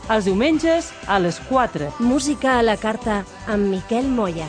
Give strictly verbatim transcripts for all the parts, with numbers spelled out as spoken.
els diumenges a les quatre. Música a la carta amb Miquel Moya.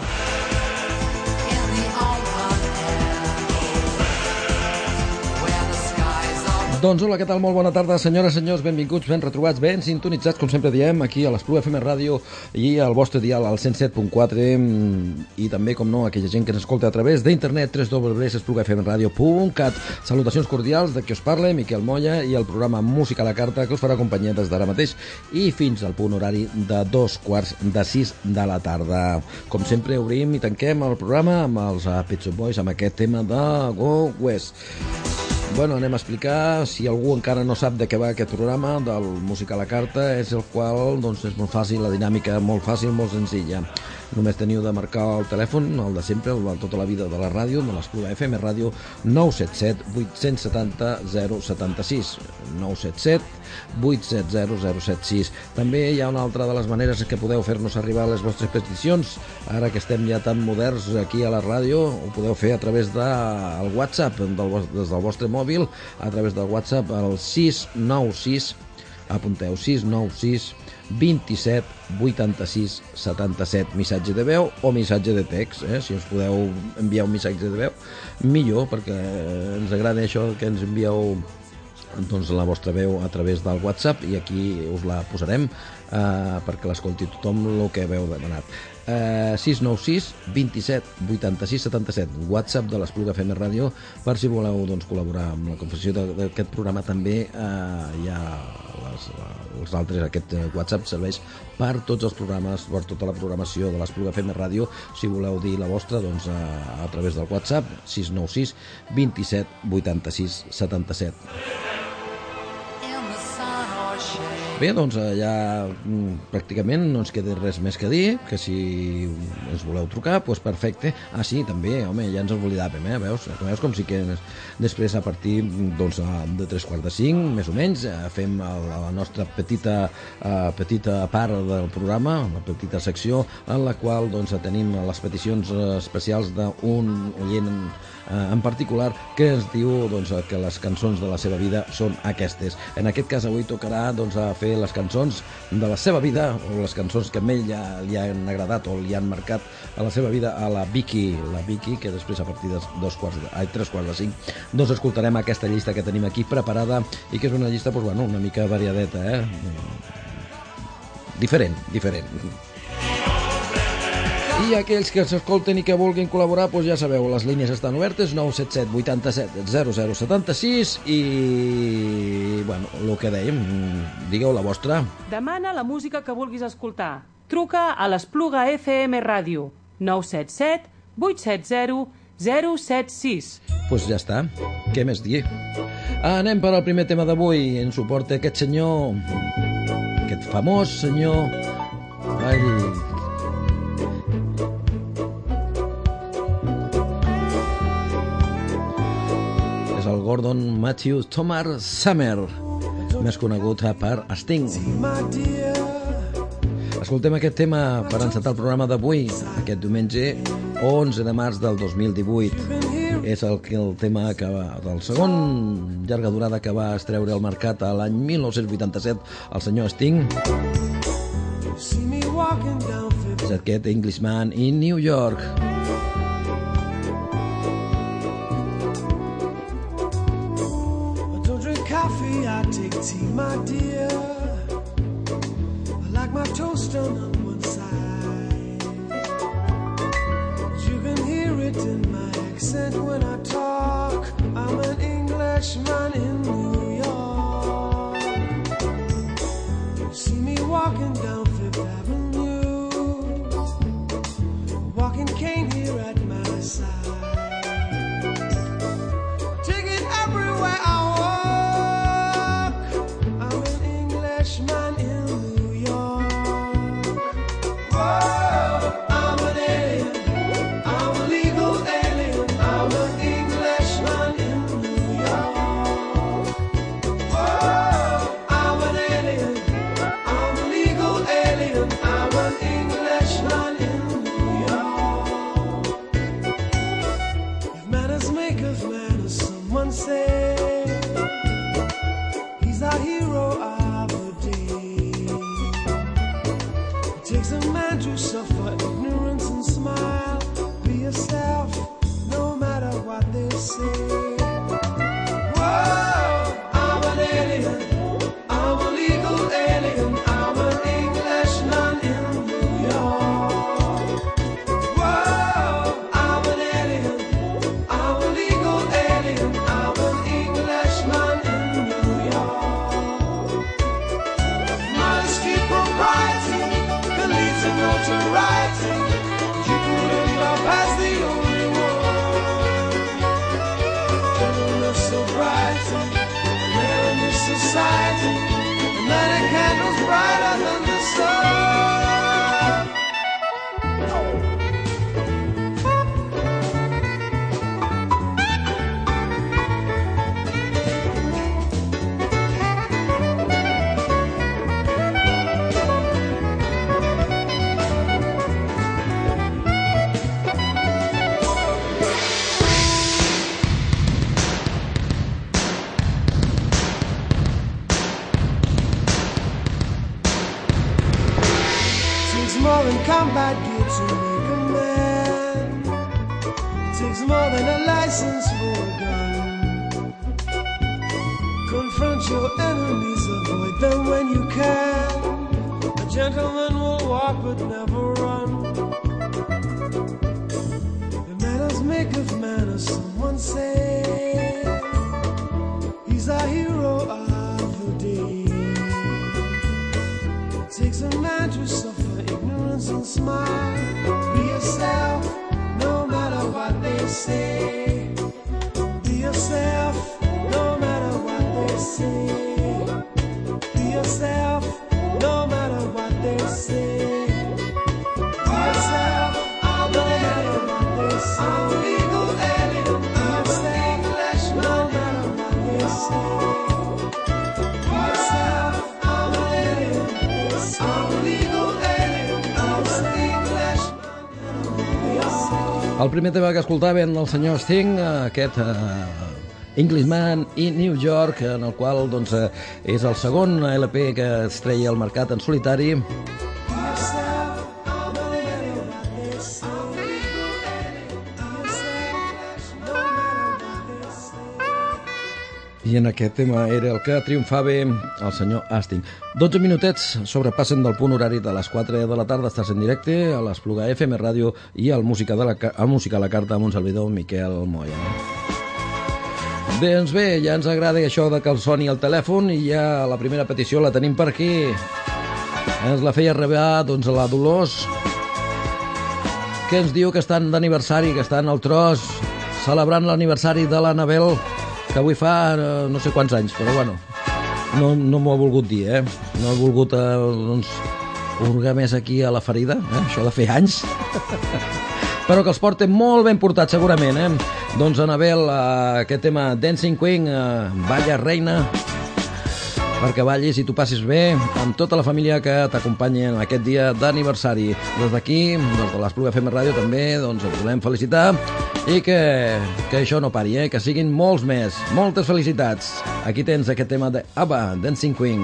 Doncs hola, què tal? Molt bona tarda, senyores i senyors, benvinguts, ben retrobats, ben sintonitzats, com sempre diem, aquí a l'Espluga F M Ràdio i al vostre dial al cent set punt quatre i també, com no, aquella gent que ens escolta a través d'internet, w w w punt espluga f m radio punt cat. Salutacions cordials de qui us parla, Miquel Moya, i el programa Música a la carta que us farà companyia des d'ara mateix i fins al punt horari de dos quarts de sis de la tarda. Com sempre, obrim i tanquem el programa amb els Pet Shop Boys, amb aquest tema de Go West. Bueno, anem a explicar, si algú encara no sap de què va aquest programa del Música a la carta, és el qual, doncs, és molt fàcil, la dinàmica molt fàcil, molt senzilla. Només teniu de marcar el telèfon, el de sempre, el de tota la vida de la ràdio, de l'Espluga F M Ràdio, nou set set vuit set zero zero set sis, nou set set vuit set zero zero set sis. També hi ha una altra de les maneres que podeu fer-nos arribar les vostres peticions. Ara que estem ja tan moderns aquí a la ràdio, ho podeu fer a través del WhatsApp, del, des del vostre mòbil, a través del WhatsApp, al sis nou sis, apunteu, sis nou sis vint-i-set vuitanta-sis setanta-set, missatge de veu o missatge de text, eh? Si us podeu enviar un missatge de veu, millor, perquè ens agrada això que ens envieu doncs la vostra veu a través del WhatsApp i aquí us la posarem eh, perquè l'escolti tothom el que veu demanat. Eh, sis nou sis vint-i-set vuitanta-sis setanta-set, WhatsApp de l'Espluga F M Ràdio, per si voleu doncs, col·laborar amb la confecció d'aquest programa. També eh, hi ha les, els altres, aquest WhatsApp serveix per tots els programes, per tota la programació de l'Espluga F M Ràdio. Si voleu dir la vostra, doncs a, a través del WhatsApp, sis nou sis vint-i-set vuitanta-sis setanta-set. Bé, doncs ja pràcticament no ens queda res més que dir, que si ens voleu trucar, doncs perfecte. Ah, sí, també, home, ja ens oblidàvem, eh? Veus? Veus com sí que després a partir doncs, de tres quarts de cinc, més o menys, fem la nostra petita, uh, petita part del programa, una petita secció, en la qual doncs, tenim les peticions especials d'un oient en particular que ens diu doncs, que les cançons de la seva vida són aquestes. En aquest cas avui tocarà doncs, a fer les cançons de la seva vida o les cançons que a ell ja li han agradat o li han marcat a la seva vida a la Vicky, la Vicky, que després a partir de dos quarts de, ai, tres quarts de cinc doncs escoltarem aquesta llista que tenim aquí preparada i que és una llista doncs, bueno, una mica variadeta, eh? Diferent, diferent. I aquells que s'escolten i que vulguin col·laborar, doncs ja sabeu, les línies estan obertes, nou set set vuitanta-set zero zero setanta-sis i, bueno, el que dèiem, digueu la vostra. Demana la música que vulguis escoltar. Truca a l'Espluga F M Ràdio, nou set set vuit set zero zero set sis. Doncs pues ja està, què més dir? Anem per al primer tema d'avui, en suport a aquest senyor, aquest famós senyor... Ai... és el Gordon Matthew Thomas Summer, més conegut per Sting. Escoltem aquest tema per encetar el programa d'avui, aquest diumenge onze de març del dos mil divuit. És el, el tema que va, del segon llarga durada que va estreure al mercat a l'any mil nou-cents vuitanta-set el senyor Sting. És aquest Englishman in New York. I take tea, my dear. I like my toast done on one side. You can hear it in my accent when I talk. I'm an Englishman in New York. You see me walking down Fifth Avenue, walking cane here at my side. Take it everywhere I walk. Man in New York. Whoa, I'm an alien. I'm a legal alien. I'm an Englishman in New York. so bright, we're in this society, and many candles brighter than the sun. More than combat gear to make a man. It takes more than a license for a gun. Confront your enemies, avoid them when you can. A gentleman will walk but never run. The manners make of manners, someone say. He's a hero of the day. It takes a man to suffer ignorance and smile. Be yourself, no matter what they say. Be yourself, no matter what they say. Be yourself, no matter what they say. Be yourself, no matter what they say. I'm legal alien, I'm English, no matter what they say. Be yourself, I'm alien, I'm legal alien. El primer tema que escoltaven del senyor Sting, aquest uh, Englishman in New York, en el qual doncs, uh, és el segon L P que es treia al mercat en solitari. I en aquest tema era el que triomfava el senyor Sting. dotze minutets sobrepassen del punt horari de les quatre de la tarda. Estàs en directe a l'Espluga F M Ràdio i al Música, de la, al Música a la Carta amb un servidor, Miquel Moya. Doncs bé, ja ens agrada això de que el soni el telèfon i ja la primera petició la tenim per aquí. Ens la feia arribar doncs, a la Dolors, que ens diu que estan d'aniversari, que estan al tros, celebrant l'aniversari de l'Anabel, que avui fa eh, no sé quants anys, però bueno, no, no m'ho ha volgut dir, eh? No ha volgut eh, doncs, hurgar més aquí a la ferida, eh? Això de fer anys. Però que els porten molt ben portats, segurament, eh? Doncs, Anabel, eh, aquest tema Dancing Queen, eh, Balla Reina, perquè ballis i tu passis bé amb tota la família que t'acompanyi en aquest dia d'aniversari. Des d'aquí, des de l'Espluga F M Ràdio, també doncs, et volem felicitar i que, que això no pari, eh? Que siguin molts més. Moltes felicitats. Aquí tens aquest tema de ABBA, Dancing Queen.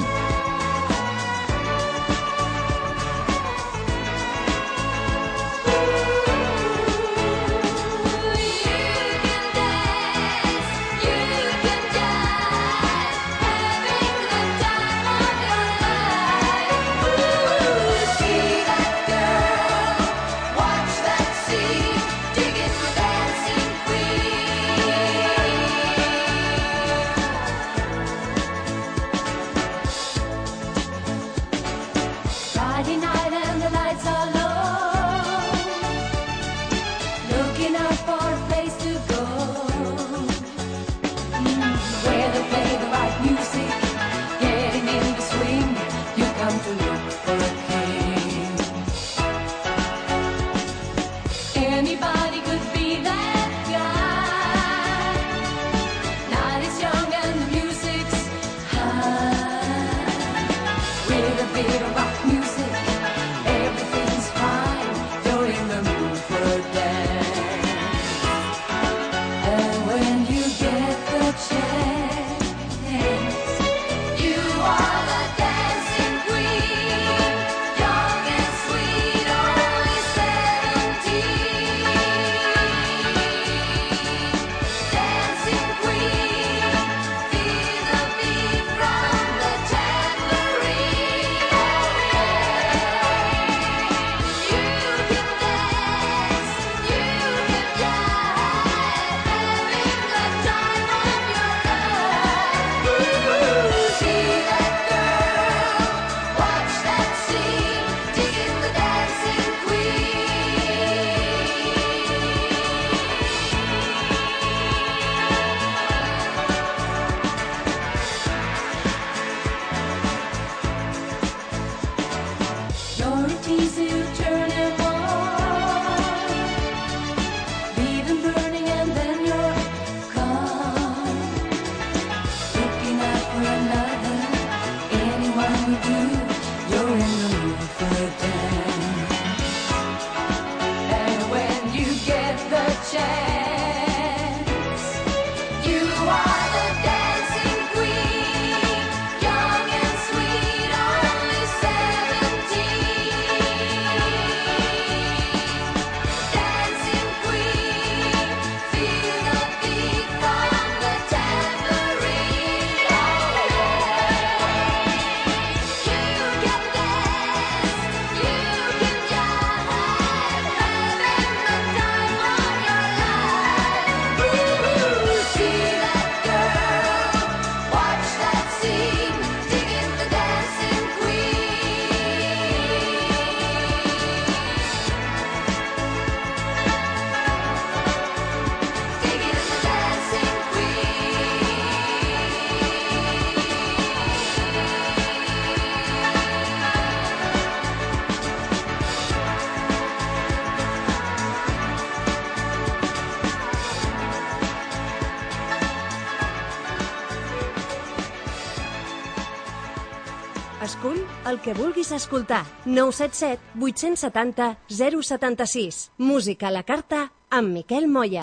Escull el que vulguis escoltar. nou set set vuit set zero zero set sis. Música a la carta amb Miquel Moya.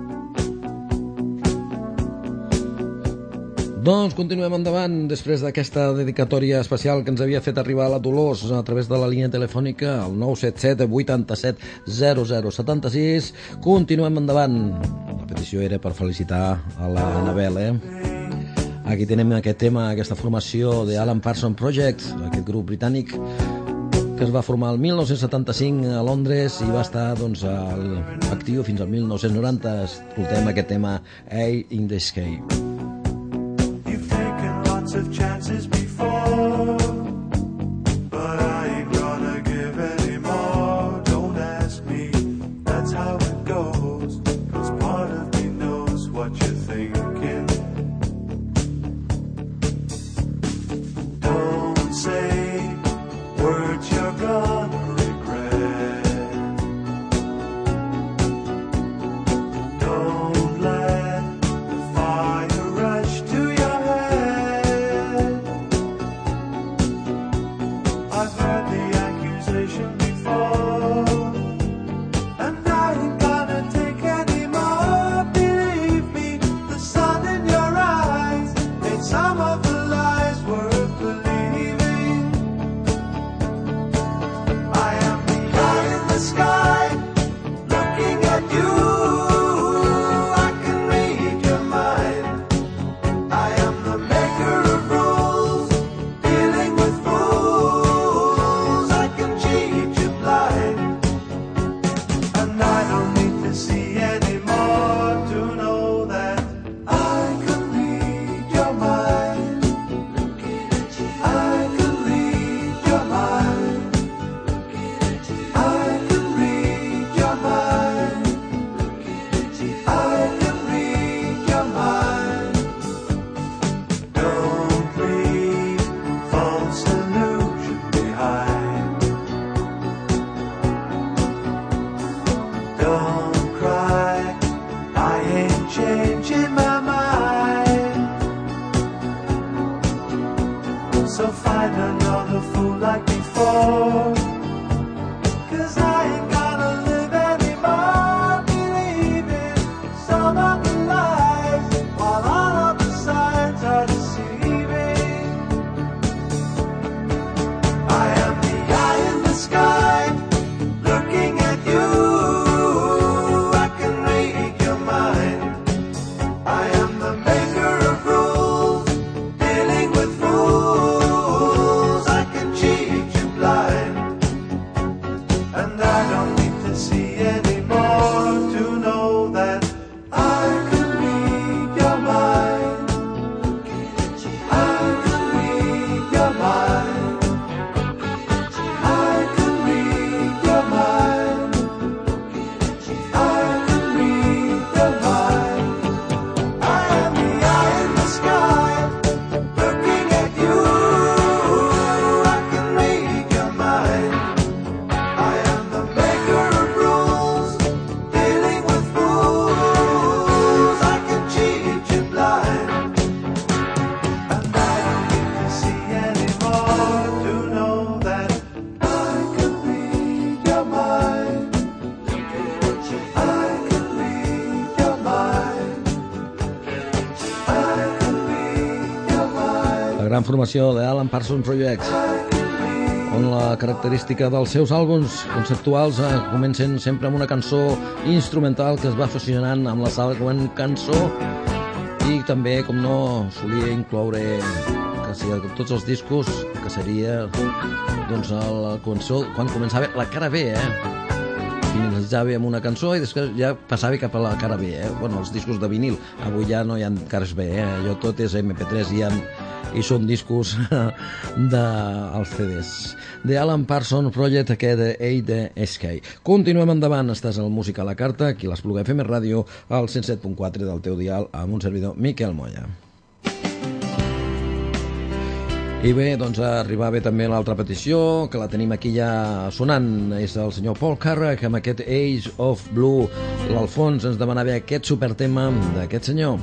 Doncs continuem endavant després d'aquesta dedicatòria especial que ens havia fet arribar a la Dolors a través de la línia telefònica al nou set set vuit set zero zero set sis. Continuem endavant. La petició era per felicitar a la Anabel, eh? Aquí tenim aquest tema, aquesta formació de Alan Parsons Project, aquest grup britànic que es va formar el mil nou-cents setanta-cinc a Londres i va estar doncs, al, actiu fins al mil nou-cents noranta. Escoltem aquest tema, A in the Sky. Of chances before, but I ain't gonna give any more. Don't ask me, that's how it goes, 'cause part of me knows what you're thinking. Don't say words you're gonna regret. Don't let the fire rush to your head. I've heard the accusation before, and I ain't gonna take any more. Believe me, the sun in your eyes made some of the lies worth believing. I am the eye in the sky, looking at you. I can read your mind. I am the maker of rules, dealing with fools. I can cheat you blind, and I don't need to see anymore to know that I can read your mind. I can read your mind. I can read your mind. I can read your mind. Don't leave false illusion behind. Don't cry, I ain't changing my mind. So find another fool like before, 'cause I ain't gonna live anymore believing some of the lies, while all of the signs are deceiving. I am the eye in the sky, looking at you. I can read your mind. I am the maker of rules, dealing with fools. I can cheat you blind, and I don't need to see anymore to know that I can read your mind. I can read your mind. I can read your mind. I can read your mind. I am the eye in the sky, looking at you. I can read your mind. I am the maker of rules, dealing with fools. I can cheat you blind, and I don't need to see anymore to know that I can read your mind. I can read your mind. I can read your mind. La gran formació de Alan Parsons Project, on la característica dels seus àlbums conceptuals eh, comencen sempre amb una cançó instrumental que es va fusionant amb la següent cançó, i també, com no, solia incloure quasi tots els discos, que seria doncs, la cançó, quan començava la cara B, eh? Finalitzava amb una cançó i després ja passava cap a la cara B, eh? Bueno, els discos de vinil, avui ja no hi ha cares B, eh? Allò tot és eme pe tres i, han, i són discos dels ce des. De Alan Parsons Project, aquest A the Sky. Continuem endavant, estàs al Música a la Carta, aquí a l'Espluga F M Ràdio, al cent set punt quatre del teu dial, amb un servidor, Miquel Moya. I bé, doncs arribava també l'altra petició, que la tenim aquí ja sonant, és el senyor Paul Carrack amb aquest Age of Blue. L'Alfons ens demanava aquest supertema d'aquest senyor.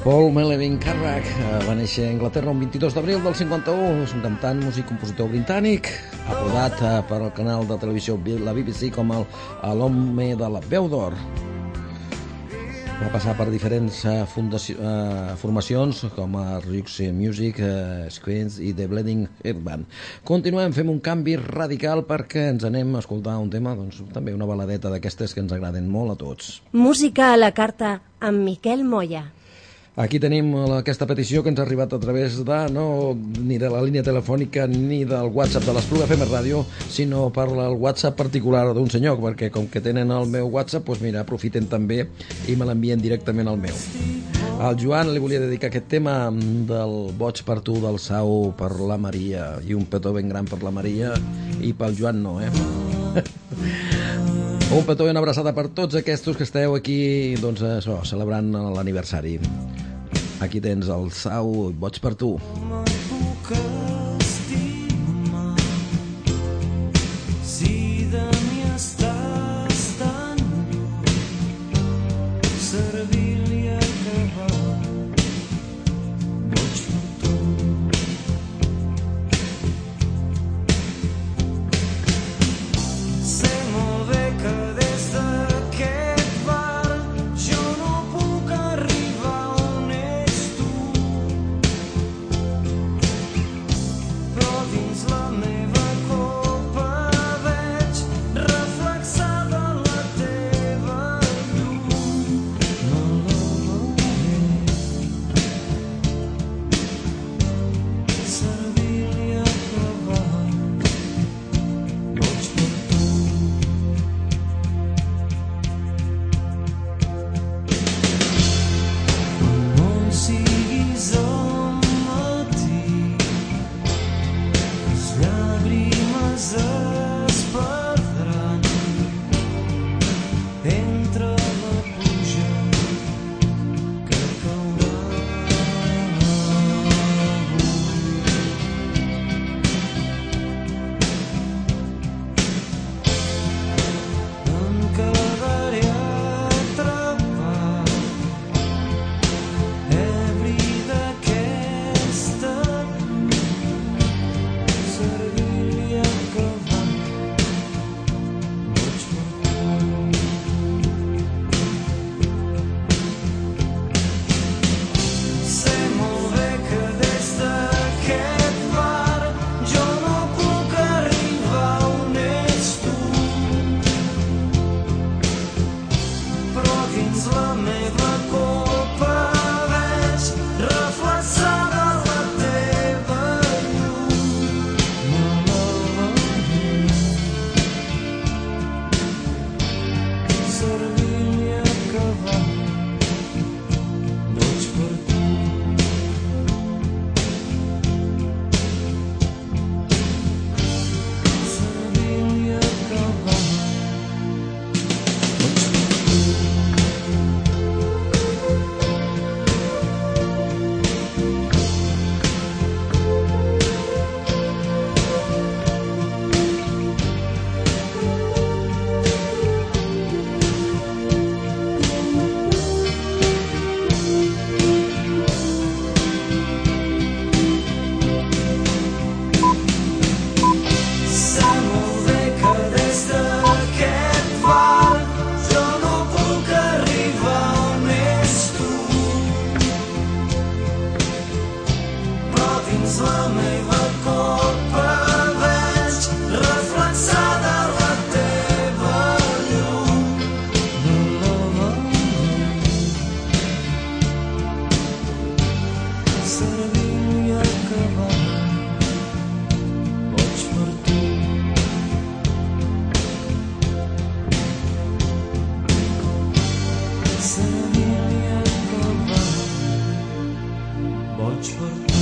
Paul Melvin Carrack va néixer a Anglaterra el vint-i-dos d'abril del cinquanta-u. És un cantant, músic, compositor britànic, apodat per al canal de televisió la B B C com el, l'home de la veu d'or. Va passar per diferents uh, fundaci- uh, formacions com a Rux Music, uh, Squeens i The Bleeding Heart Band. Continuem, fem un canvi radical perquè ens anem a escoltar un tema, doncs també una baladeta d'aquestes que ens agraden molt a tots. Música a la carta amb Miquel Moya. Aquí tenim aquesta petició que ens ha arribat a través de, no ni de la línia telefònica ni del WhatsApp de l'Espluga F M Ràdio, sinó per el WhatsApp particular d'un senyor, perquè com que tenen el meu WhatsApp, doncs mira, aprofiten també i me l'envien directament al meu. Al Joan li volia dedicar aquest tema del Boig per tu del Sau per la Maria, i un petó ben gran per la Maria, i pel Joan no, eh? Un petó i una abraçada per tots aquests que esteu aquí, doncs això, celebrant l'aniversari. Aquí tens el Sau, Boig per tu. Puc estimar si de mi estàs tan lluny, servir-li a acabar. Boig per tu. Sé molt bé que des d'aquest bar jo no puc arribar on ets tu, però dins la meva copa veig reflexada la teva llum. No la veuré servir-li a acabar. Boig per tu. No siguis al matí, les llàgrimes es perdran entre la pluja que caurà avui. Em quedaré atrapat, ebri d'aquesta servir-li a acabar. Boig per tu. Sé molt bé que des d'aquest bar jo no puc arribar on ets tu, però dins la meva copa veig reflexada la teva llum. No la veuré servir-li a acabar. Boig per tu. Servir-li a acabar. Boig per tu. Sé molt bé que des d'aquest bar jo no puc arribar on ets tu, però dins la meva copa veig reflexada la teva llum. No la veuré servir-li a acabar. Boig per tu. Servir-li a acabar. Boig per tu.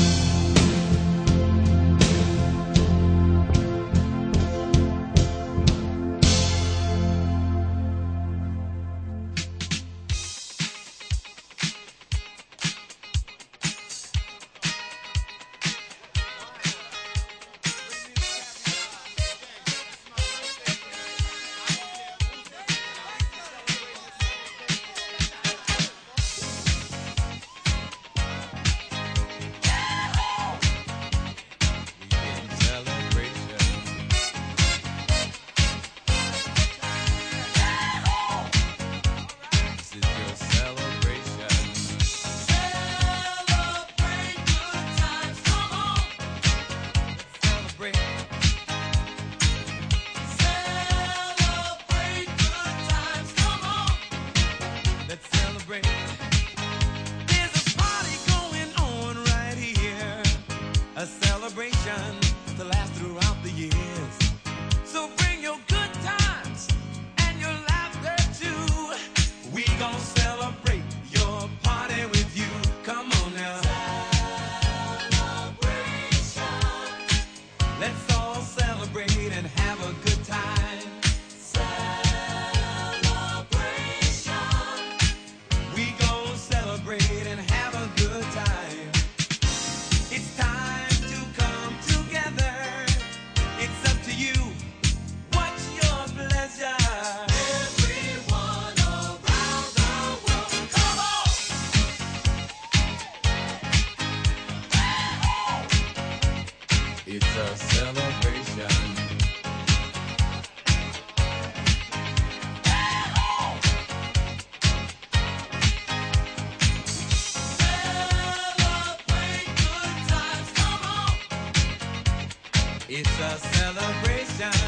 It's a celebration.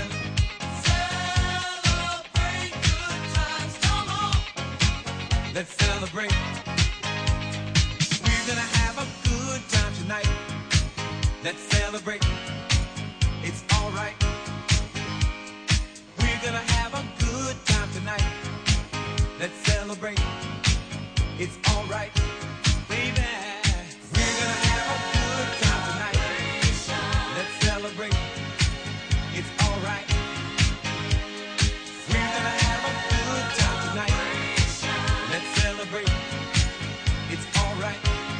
Celebrate good times, come on. Let's celebrate. We're gonna have a good time tonight. Let's celebrate. It's alright. We're gonna have a good time tonight. Let's celebrate. It's alright. Baby, we're gonna have a good time tonight. Let's celebrate. It's alright. We're gonna have a good time tonight. Let's celebrate. It's alright.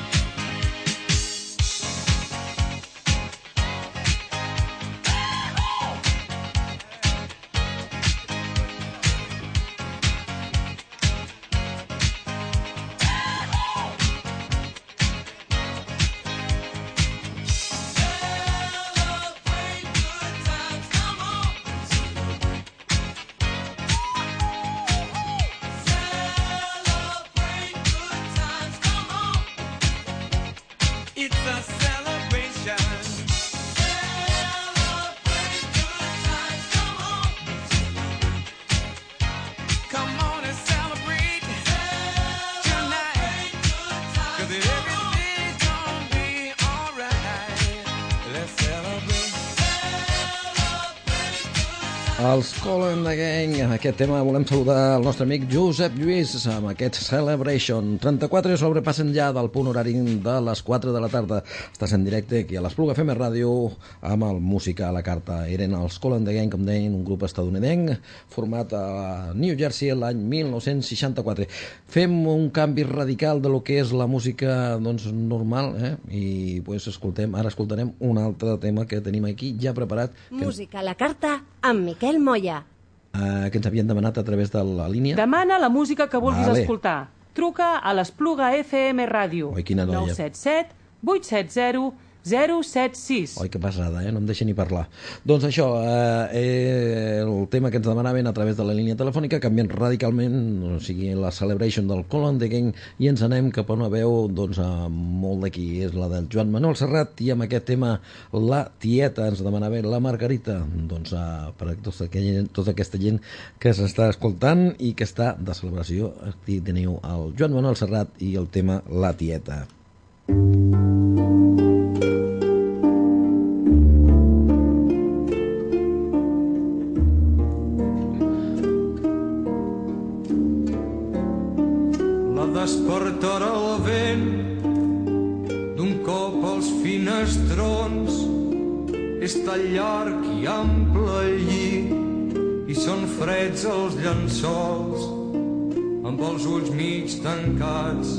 It's a celebration. Celebrate good times, come on. Come on and celebrate tonight. Cause everything's gonna be alright. Let's celebrate. Els Call and the Gang, en aquest tema volem saludar el nostre amic Josep Lluís amb aquest Celebration. trenta-quatre sobrepassen ja del punt horari de les quatre de la tarda. Estàs en directe aquí a l'Espluga F M Ràdio amb el Música a la Carta. Eren els Call and the Gang, com deien, un grup estadounidenc format a New Jersey l'any mil nou-cents seixanta-quatre. Fem un canvi radical de lo que és la música, doncs, normal, eh? I pues, escoltem, ara escoltarem un altre tema que tenim aquí ja preparat. Que... Música a la Carta amb Miquel Moya. Uh, que ens havien demanat a través de la línia. Demana la música que vulguis Vale. escoltar. Truca a l'Espluga F M Ràdio. Oi, quina noia. nou set set vuit set zero zero set sis. Oi, que passada, eh? No em deixa ni parlar. Doncs això, eh, eh, el tema que ens demanaven a través de la línia telefònica, canviem radicalment, o sigui, la Celebration del Call and the Gang, i ens anem cap a una veu, doncs, a molt d'aquí, és la del Joan Manuel Serrat, i amb aquest tema, La Tieta, ens demanava la Margarita, doncs, a, per a tota, aquella, tota aquesta gent que s'està escoltant i que està de celebració. Aquí teniu el Joan Manuel Serrat i el tema La Tieta. Despertarà el vent d'un cop als finestrons. És tan llarg i ample el llit i són freds els llençols. Amb els ulls mig tancats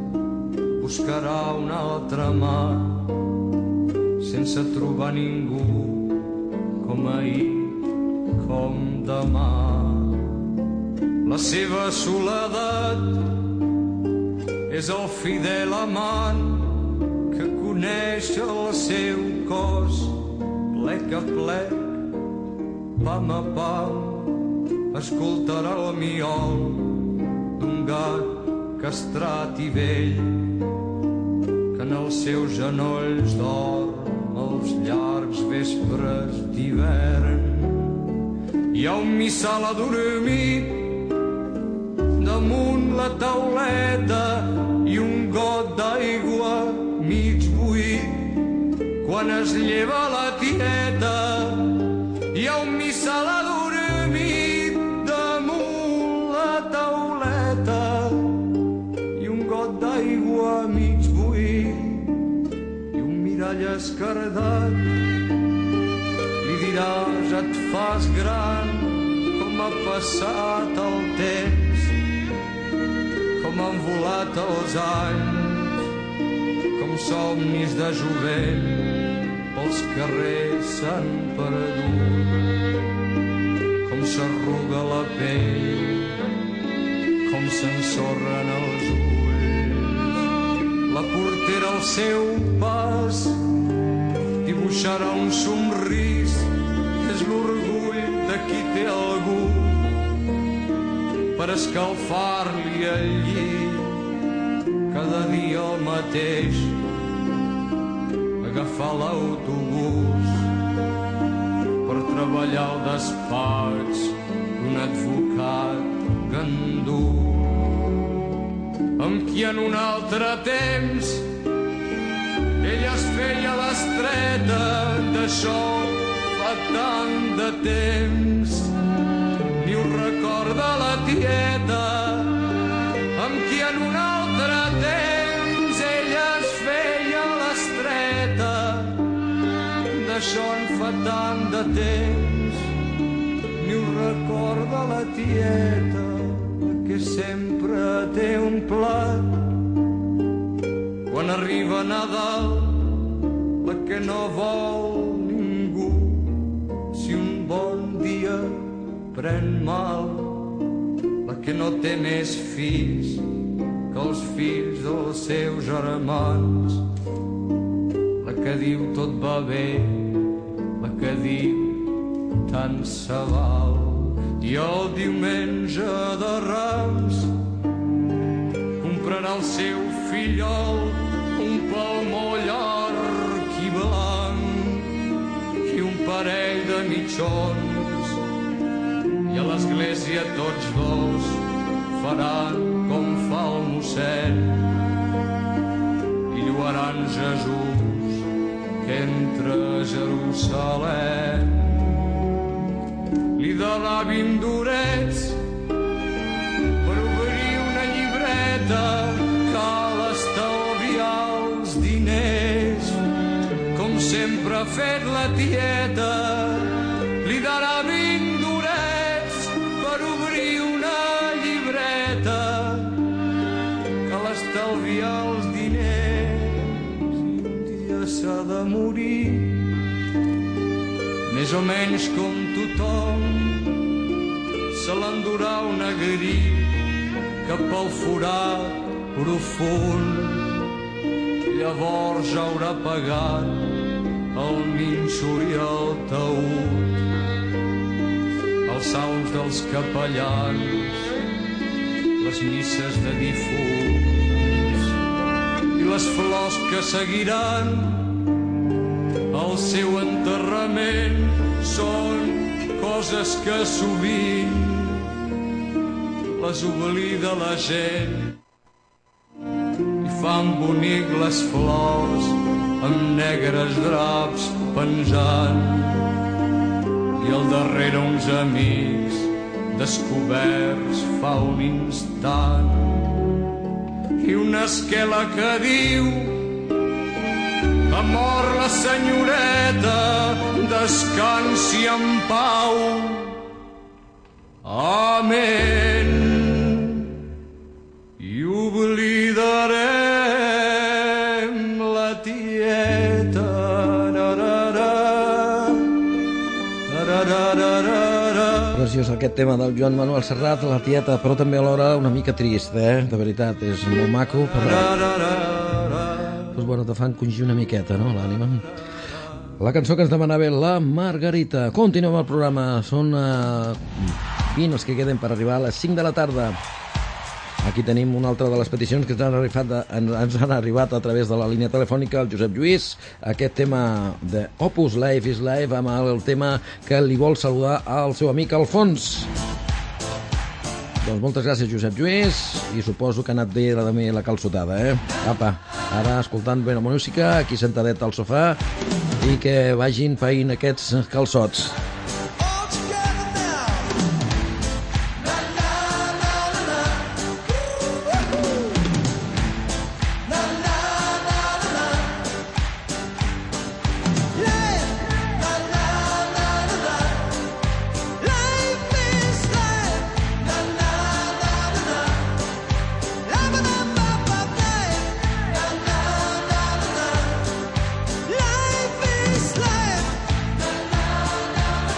buscarà una altra mà sense trobar ningú com ahir, com demà. La seva soledat és el fidel amant que coneix el seu cos plec a plec, pam a pam, escoltarà el miol d'un gat castrat i vell que en els seus genolls dorm els llargs vespres d'hivern. Hi ha un missal adormit damunt la tauleta i un got d'aigua mig buit. Quan es lleva la tieta hi ha un missal adormit damunt la tauleta i un got d'aigua mig buit i un mirall escardat. Li diràs et fas gran, com ha passat el temps, com han volat els anys, com somnis de jovent pels carrers s'han perdut, com s'arruga la pell, com s'ensorren els ulls. La portera al seu pas dibuixarà un somrís, és l'orgull de qui té algú per escalfar-li el llit. Cada dia el mateix, agafar l'autobús per treballar al despatx d'un advocat gandú, amb qui en un altre temps ella es feia l'estreta. D'això fa tant de temps, ni ho recorda la tieta, amb qui en un altre temps ella es feia l'estreta. D'això en fa tant de temps, ni ho recorda la tieta, que sempre té un plat quan arriba Nadal, la que no vol ningú. Si un bon dia pren mal, la que no té més fills que els fills dels seus germans, la que diu tot va bé, la que diu tant se val. I el diumenge de Rams comprarà al seu fillol un palmó llarg i blanc i un parell de mitjons, i a l'església tots dos faran com fa el mossèn i lloaran Jesús que entra a Jerusalem. Li darà vint durets per obrir una llibreta, cal estalviar els diners, com sempre ha fet la tieta. Li darà vint durets per obrir una llibreta, cal estalviar els diners, i un dia s'ha de morir, més o menys com tothom. Se l'endurà un negrí cap al forat profund, llavors ja haurà pagat el nínxol i el taüt, els salms dels capellans, les misses de difunts i les flors que seguiran el seu enterrament. Són coses que sovint les oblida la gent i fan bonic les flors amb negres draps penjant, i al darrere uns amics descoberts fa un instant, i una esquela que diu: ha mort la senyoreta, descansi en pau. Amén. I oblidarem la tieta. Preciós aquest tema del Joan Manuel Serrat, la tieta, però també alhora una mica trist, eh? De veritat, és molt maco, però... Pues bueno, te fan congir una miqueta, no?, l'ànima. La cançó que ens demanava la Margarita. Continuem el programa. Són uh, vint els que queden per arribar a les cinc de la tarda. Aquí tenim una altra de les peticions que ens han arribat, de, ens han arribat a través de la línia telefònica, el Josep Lluís, aquest tema de Opus Life is Life, amb el tema que li vol saludar al seu amic Alfons. Doncs moltes gràcies, Josep Lluís, i suposo que ha anat bé la, la calçotada, eh? Apa, ara escoltant bé la música, aquí sentadet al sofà, i que vagin païnt aquests calçots. Life is life.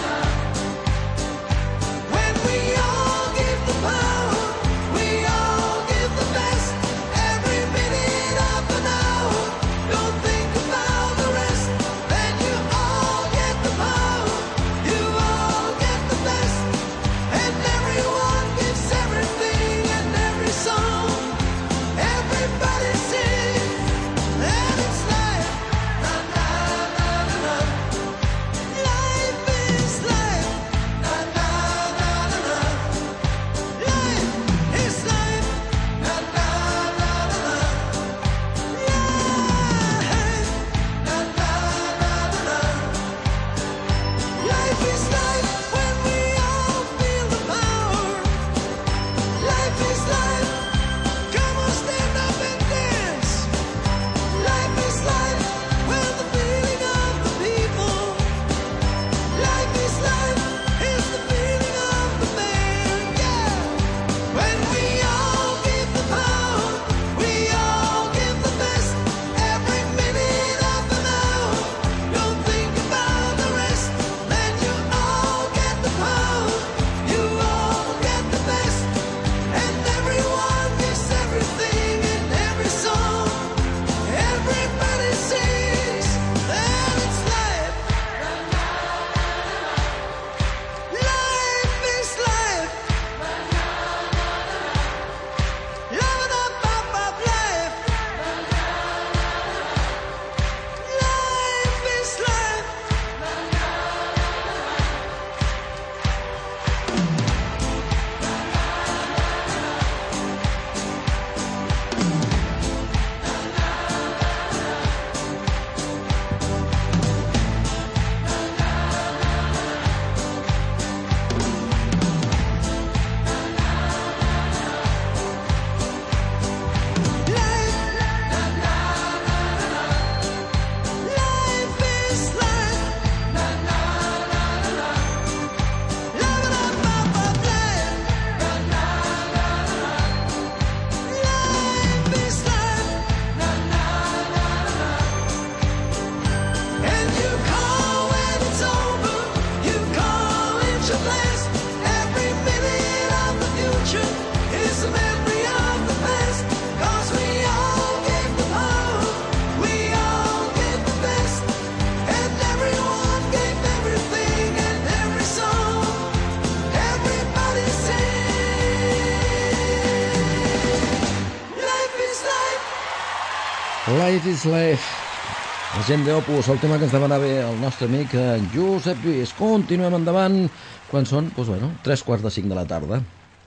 Life is Life. La gent d'Opus, el tema que ens demanava el nostre amic Josep Lluís. Continuem endavant quan són, doncs bueno, tres quarts de cinc de la tarda.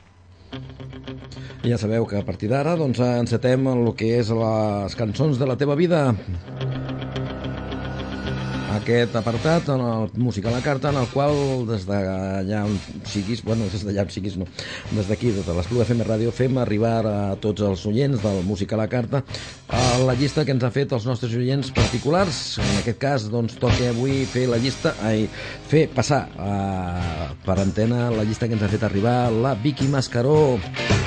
I ja sabeu que a partir d'ara doncs, encetem el que és les cançons de la teva vida. Aquest apartat, en el Música a la Carta, en el qual des d'allà on siguis, bueno, des d'allà on siguis no, des d'aquí, des de l'Espluga F M Ràdio, fem arribar a tots els oients del Música a la Carta a la llista que ens ha fet els nostres oients particulars. En aquest cas, doncs, toca avui fer la llista, ai, fer passar a, per antena la llista que ens ha fet arribar la Vicky Mascaró,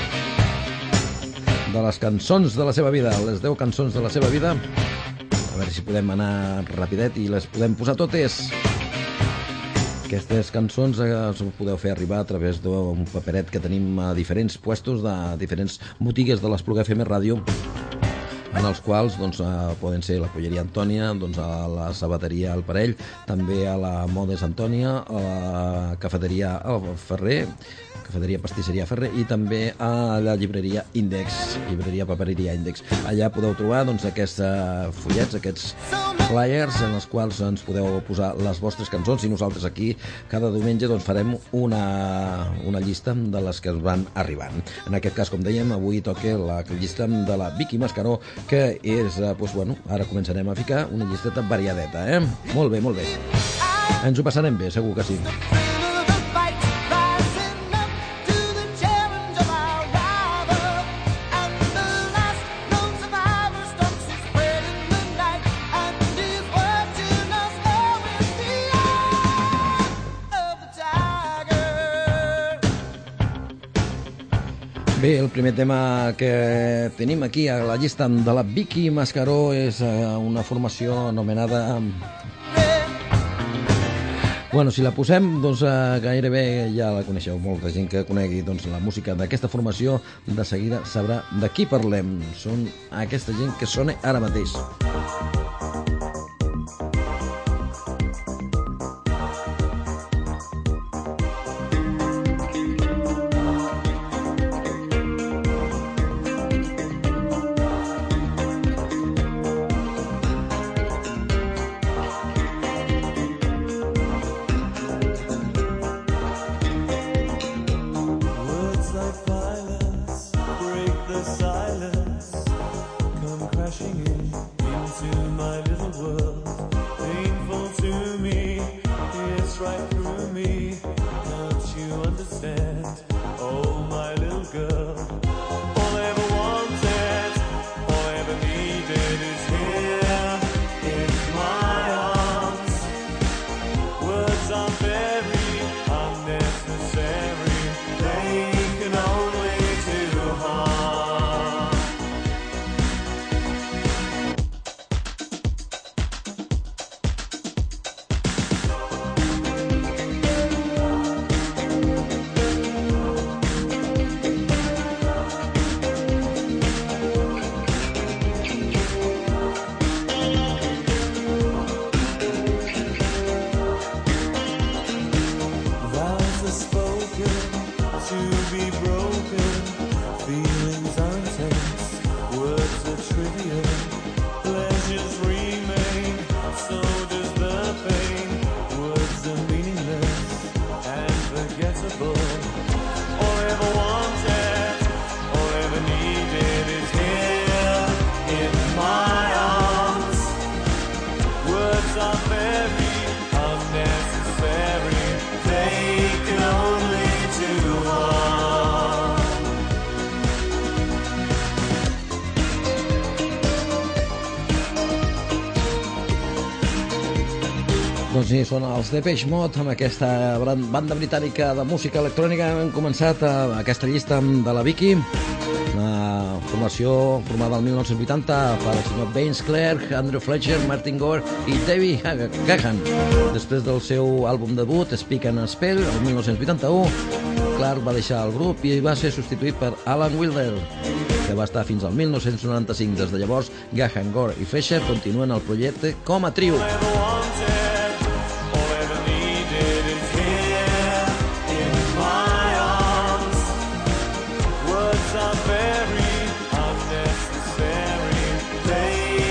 de les cançons de la seva vida, les deu cançons de la seva vida. A veure si podem anar rapidet i les podem posar totes. Aquestes cançons les podeu fer arribar a través d'un paperet que tenim a diferents puestos de diferents botigues de l'Espluga F M Ràdio, en els quals doncs, poden ser la Polleria Antònia, doncs, a la Sabateria El Parell, també a la Modes Antònia, a la Cafeteria El Ferrer, Cafeteria Pastisseria Ferrer, i també a la llibreria Índex, llibreria Papereria Índex. Allà podeu trobar doncs, aquests uh, fullets, aquests flyers en els quals ens podeu posar les vostres cançons, i nosaltres aquí cada diumenge doncs, farem una, una llista de les que ens van arribant. En aquest cas, com dèiem, avui toca la llista de la Vicky Mascaró, que és, uh, doncs, bueno, ara començarem a ficar una llisteta variadeta, eh? Molt bé, molt bé. Ens ho passarem bé, segur que sí. Bé, el primer tema que tenim aquí a la llista de la Vicky Mascaró és una formació anomenada... Bueno, si la posem, doncs gairebé ja la coneixeu. Molta gent que conegui doncs, la música d'aquesta formació de seguida sabrà de qui parlem. Són aquesta gent que sona ara mateix. Doncs sí, són els Depeche Mode amb aquesta banda britànica de música electrònica. Hem començat aquesta llista de la Vicky, una formació formada el mil nou-cents vuitanta per el senyor Vince Clarke, Andrew Fletcher, Martin Gore i David Gahan. Després del seu àlbum debut, Speak and Spell, el mil nou-cents vuitanta-u, Clarke va deixar el grup i va ser substituït per Alan Wilder, que va estar fins al mil nou-cents noranta-cinc. Des de llavors, Gahan, Gore i Fletcher continuen el projecte com a trio. Very unnecessary. They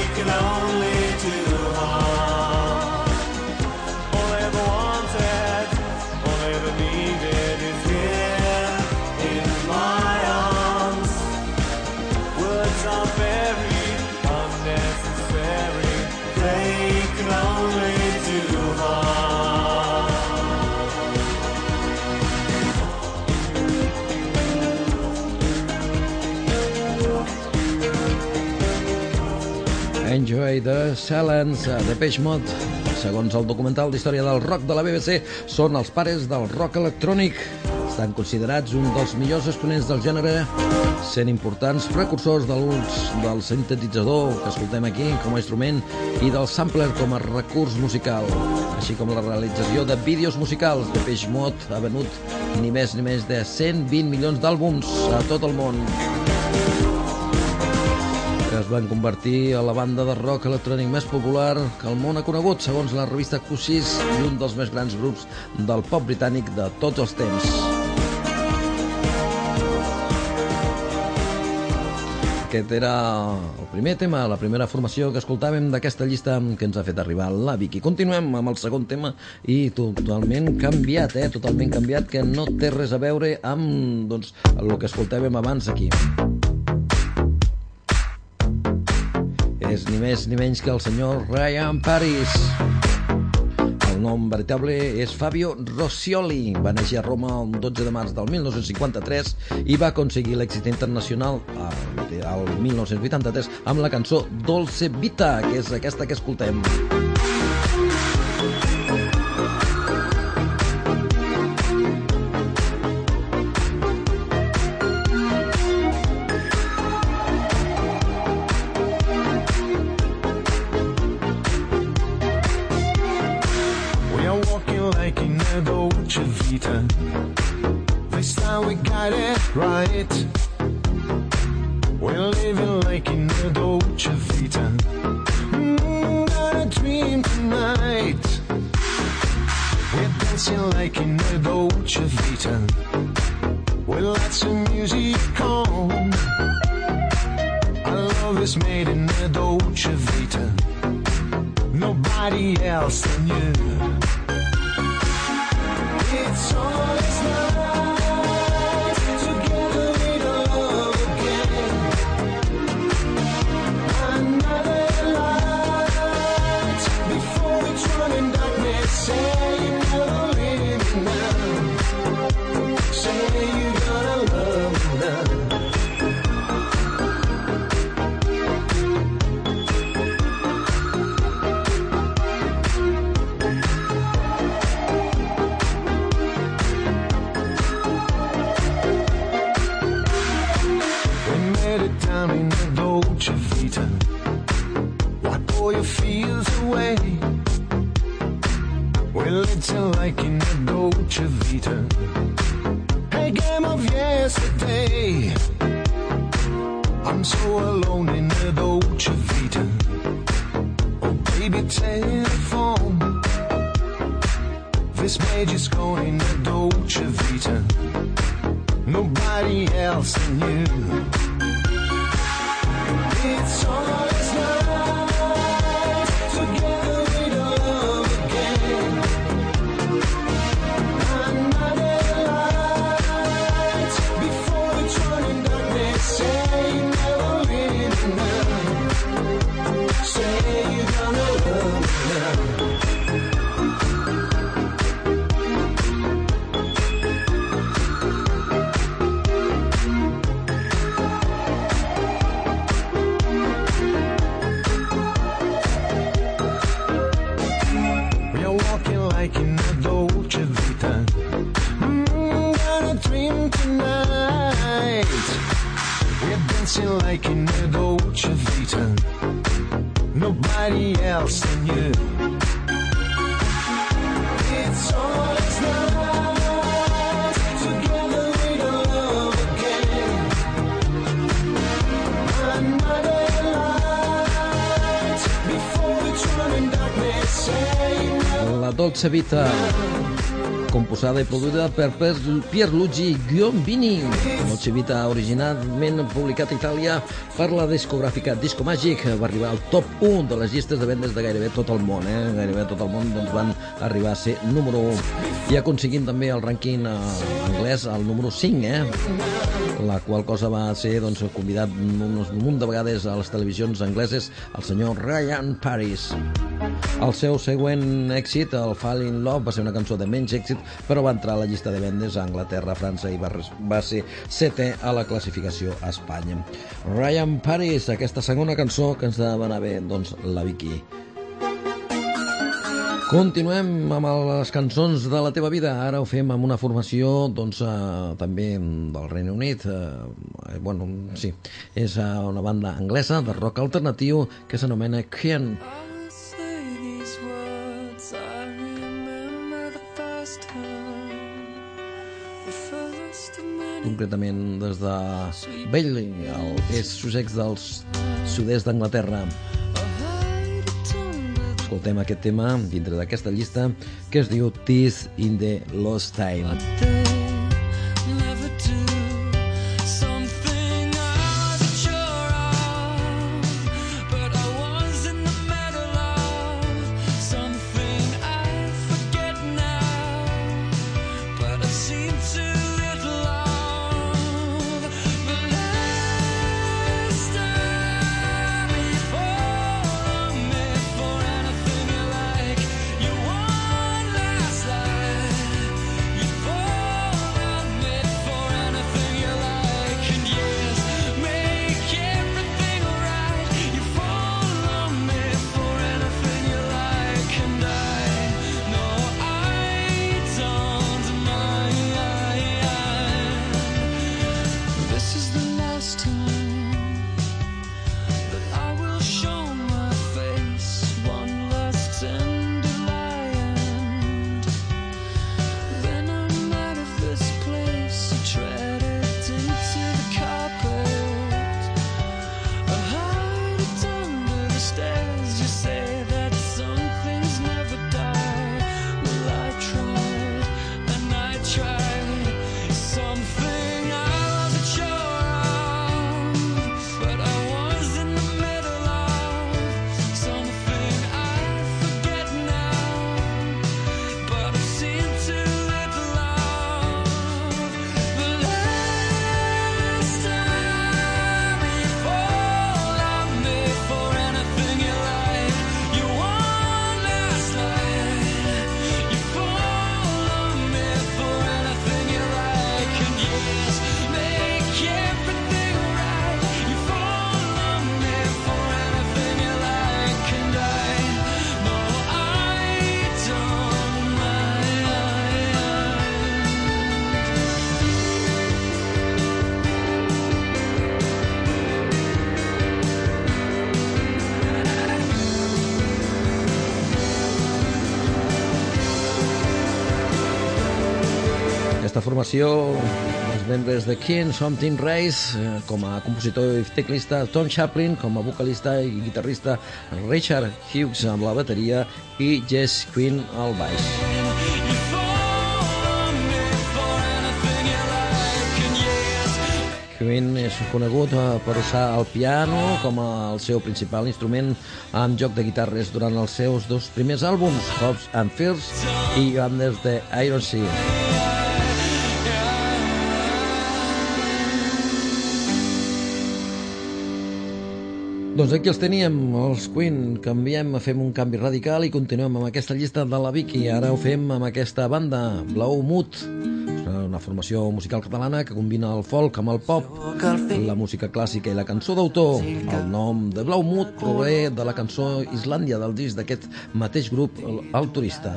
words are very unnecessary. They can only do harm. Enjoy the Silence, de Depeche Mode. Segons el documental d'història del rock de la B B C, són els pares del rock electrònic. Estan considerats un dels millors exponents del gènere, sent importants precursors de l'ús del sintetitzador que escoltem aquí com a instrument i del sampler com a recurs musical, així com la realització de vídeos musicals. Depeche Mode ha venut ni més ni més de cent vint milions d'àlbums a tot el món, que es van convertir a la banda de rock electrònic més popular que el món ha conegut, segons la revista Q sis, i un dels més grans grups del pop britànic de tots els temps. Aquest era el primer tema, la primera formació que escoltàvem d'aquesta llista que ens ha fet arribar la Vicky. Continuem amb el segon tema i totalment canviat, eh? Totalment canviat, que no té res a veure amb doncs, el que escoltàvem abans aquí. És ni més ni menys que el senyor Ryan Paris. El nom veritable és Fabio Rossioli. Va néixer a Roma el dotze de març del mil nou-cents cinquanta-tres i va aconseguir l'èxit internacional al mil nou-cents vuitanta-tres amb la cançó Dolce Vita, que és aquesta que escoltem. This time we got it right. We're living like in a Dolce Vita. Mm, got a dream tonight. We're dancing like in a Dolce Vita. With lots of music on. Our love is made in a Dolce Vita. Nobody else than you. It's all it's night, together we love again. Another light, before we drown in darkness. Say you never leave me now. Say you're gonna love me now. Down in the Dolce Vita, wipe all your fears away. We're living like in the Dolce Vita, a game of yesterday. I'm so alone in the Dolce Vita. Oh baby, telephone. This magic's gone in the Dolce Vita. Nobody else than you. It's all it's night, together we love again. Another light, before we drown in darkness. Say you never leave me now. Say you're gonna love me now. Like in a Dolce Vita. Mm, got a dream tonight. We're dancing like in a Dolce Vita. Nobody else than you. It's all it's night. Together we love again. Another light, before we drown in darkness. Say La Dolce Vita, composada i produïda per Pierluigi Giombini. Dolce Vita, originalment publicat a Itàlia per la discogràfica Disco Magic, va arribar al top u de les llistes de vendes de gairebé tot el món. Eh? Gairebé tot el món doncs, van arribar a ser número u. I aconseguint també el rànquing eh, anglès al número cinc, eh? La qual cosa va ser doncs, convidat un munt de vegades a les televisions angleses el senyor Ryan Paris. El seu següent èxit, el Fall in Love, va ser una cançó de menys èxit, però va entrar a la llista de vendes a Anglaterra, França i va, va ser setè a la classificació a Espanya. Ryan Paris, aquesta segona cançó que ens va anar bé, doncs la Vicky. Continuem amb les cançons de la teva vida. Ara ho fem amb una formació doncs, eh, també del Regne Unit. Eh, bueno, sí, és eh, una banda anglesa de rock alternatiu que s'anomena Queen. Concretament des de Bailey, és sussex del sud-est d'Anglaterra. Escoltem aquest tema dintre d'aquesta llista que es diu Teeth in the Lost Time. Aquesta formació, els membres de Queen, Something Race, eh, com a compositor i teclista, Tom Chaplin, com a vocalista i guitarrista, Richard Hughes amb la bateria i Jess Quinn al baix. Queen és conegut per usar el piano com el seu principal instrument amb joc de guitarres durant els seus dos primers àlbums, Hopes and Fears i Under the Iron Sea. Doncs aquí els teníem, els Queen. Canviem, fem un canvi radical i continuem amb aquesta llista de la Vicky. Ara ho fem amb aquesta banda, Blau Mood, una formació musical catalana que combina el folk amb el pop, la música clàssica i la cançó d'autor. El nom de Blau Mood prové de la cançó Islàndia, del disc d'aquest mateix grup, El Turista.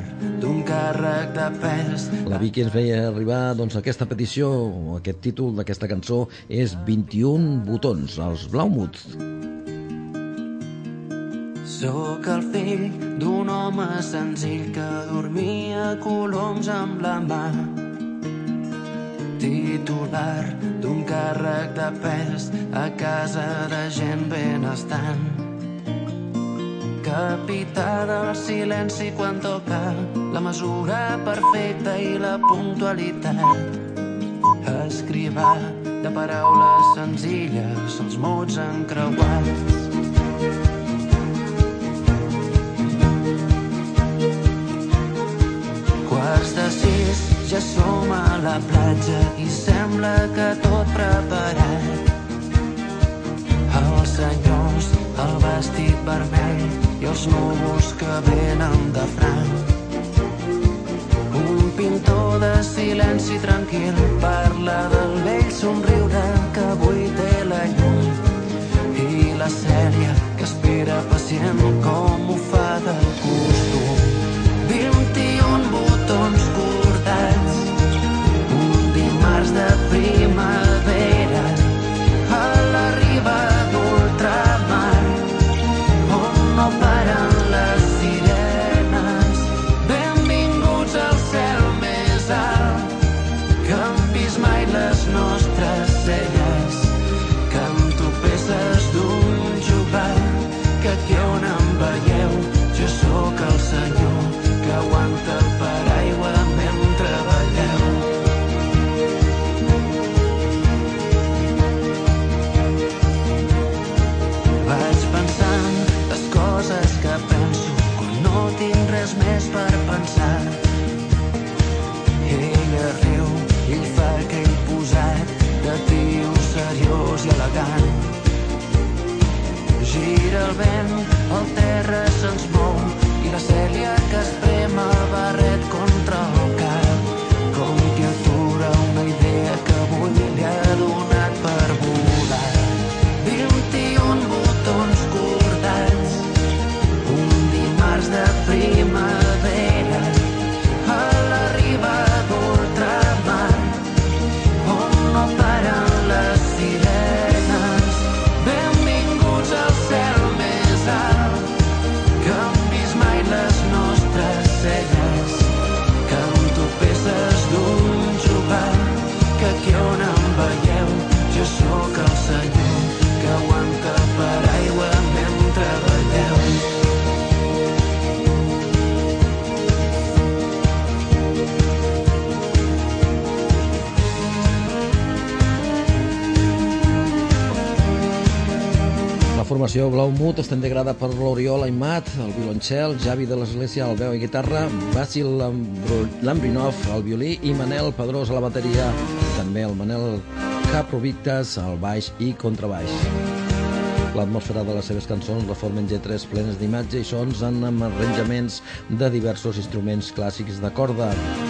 La Vicky ens veia arribar doncs, aquesta petició, aquest títol d'aquesta cançó és vint-i-un botons, els Blau Mood. Sóc el fill d'un home senzill que dormia coloms amb la mà, titular d'un càrrec de pes a casa de gent benestant, capità del silenci quan toca la mesura perfecta i la puntualitat, escrivà de paraules senzilles els mots encreuats. ja som a la platja i sembla que tot preparat. Els senyors, el vestit vermell i els núvols que venen de franc. Un pintor de silenci tranquil parla del vell somriure que avui té la llum. I la Cèlia que espera pacient com ho fa de costum. vint-i-un botons cordats, un dimarts de primavera a la riba d'ultramar, on no paren les sirenes. Benvinguts al cel més alt, que han vist mai les nostres celles, que amb tu peces d'un jugat, que aquí on em veieu jo sóc el senyor que aguanta el paraigua mentre balleu. Vaig pensant les coses que penso quan no tinc res més per pensar. Ella riu i ell fa aquell posat de tio seriós i elegant. Gira el vent, el terra se'ns mou i la Cèlia que es prema el barret contra el cap, com que atura una idea que avui li ha donat per volar. vint-i-un botons cordats, un dimarts de primavera a la riba d'ultramar, on no paren les sirenes. Benvinguts al cel més alt, que han vist mai les nostres celles, que amb tu peces d'un jugat, que aquí on em veieu jo sóc el senyor que aguanta el paraigua mentre balleu. La formació Blaumut està integrada per l'Oriol Aimat, el violoncel, Javi de l'Església al veu i guitarra, Basil Lambrinov al violí i Manel Pedrós a la bateria, també el Manel Caprovictas al baix i contrabaix. L'atmosfera de les seves cançons la formen lletres plenes d'imatge i sons en arranjaments de diversos instruments clàssics de corda.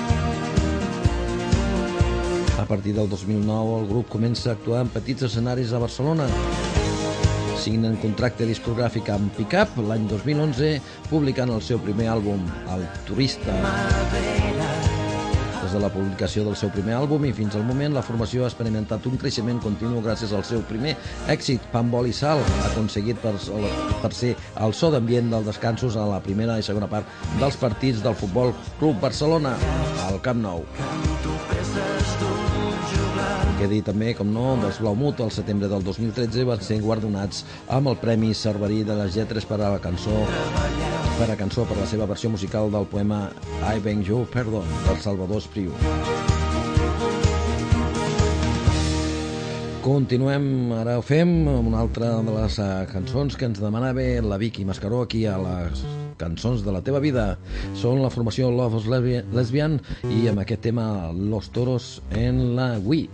A partir del dos mil nou el grup comença a actuar en petits escenaris a Barcelona. Signen contracte discogràfic amb Pickup l'any dos mil onze, publicant el seu primer àlbum, El Turista. Des de la publicació del seu primer àlbum i fins al moment, la formació ha experimentat un creixement continu gràcies al seu primer èxit, Pa amb oli i sal, aconseguit per, per ser el so d'ambient dels descansos a la primera i segona part dels partits del Futbol Club Barcelona, al Camp Nou. Quedi també, com no, dels Blaumut, al setembre del dos mil tretze van ser guardonats amb el Premi Cerverí de les Lletres per a la cançó per a cançó per la seva versió musical del poema I Beg Your Pardon, del Salvador Espriu. Continuem, ara ho fem, amb una altra de les cançons que ens demanava la Vicky Mascaró aquí a les cançons de la teva vida. Són la formació Love is Lesbian i amb aquest tema Los Toros en la Wii.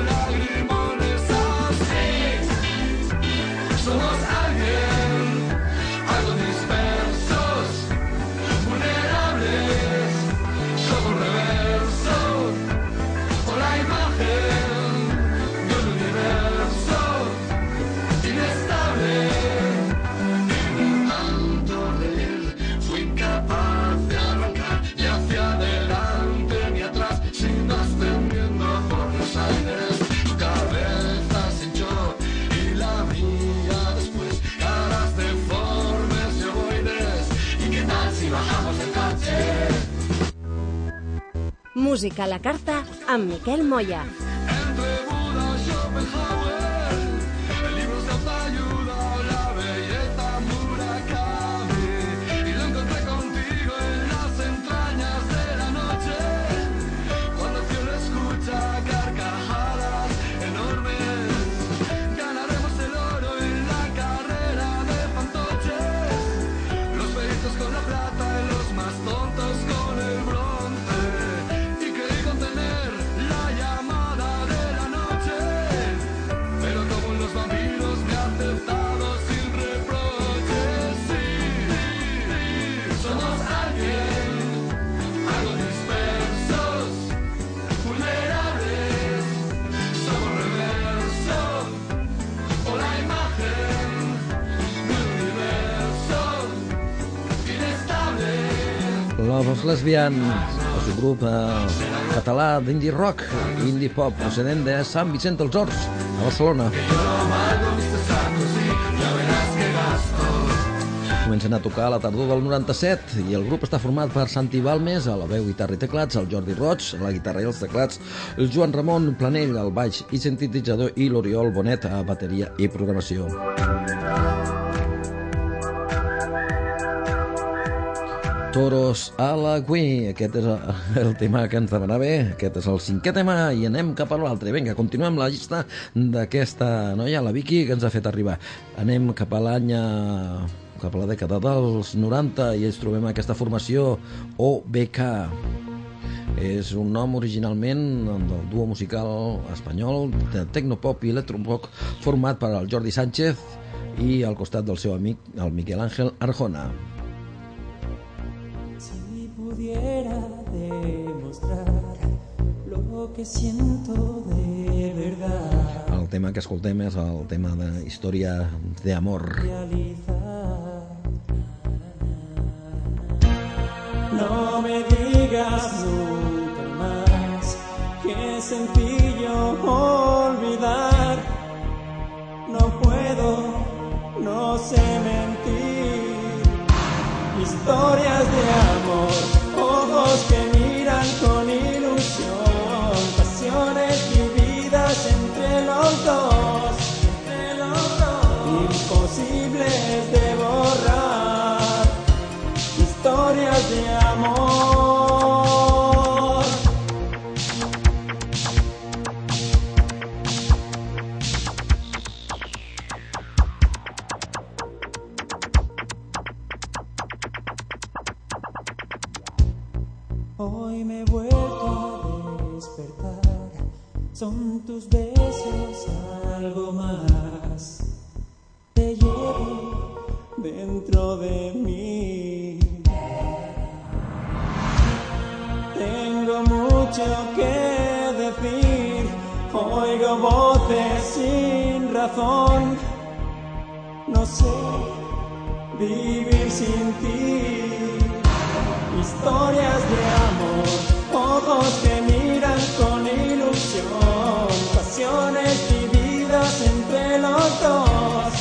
Somos alguien. Música a la carta amb Miquel Moya. Los Lesbians, és un grup eh, català d'indie rock, indie pop, procedent de Sant Vicent dels Horts, a Barcelona. Comencen a tocar a la tardor del noranta-set i el grup està format per Santi Balmes a la veu, guitarra i teclats, el Jordi Roig a la guitarra i els teclats, el Joan Ramon Planell al baix i sintetitzador i l'Oriol Bonet a bateria i programació. Toros a la Gui, aquest és el tema que ens demanava, aquest és el cinquè tema i anem cap a l'altre. Vinga, continuem la llista d'aquesta noia, la Vicky, que ens ha fet arribar. Anem cap a l'any, cap a la dècada dels noranta i ens trobem aquesta formació O B K. És un nom originalment del duo musical espanyol de tecnopop i electropop format per el Jordi Sánchez i al costat del seu amic, el Miguel Ángel Arjona. Pudiera demostrar lo que siento de verdad. El tema que escoltem és el tema de Història d'amor. No me digas nunca más que es sencillo olvidar. No puedo, no sé mentir. Historias de amor, ojos que miran con ilusión, pasiones vividas entre los dos, entre los dos, imposibles de borrar, historias de amor. Hoy me he vuelto a despertar, son tus besos algo más. Te llevo dentro de mí. Tengo mucho que decir, oigo voces sin razón. No sé vivir sin ti. Historias de amor, ojos que miran con ilusión, pasiones vividas entre los dos,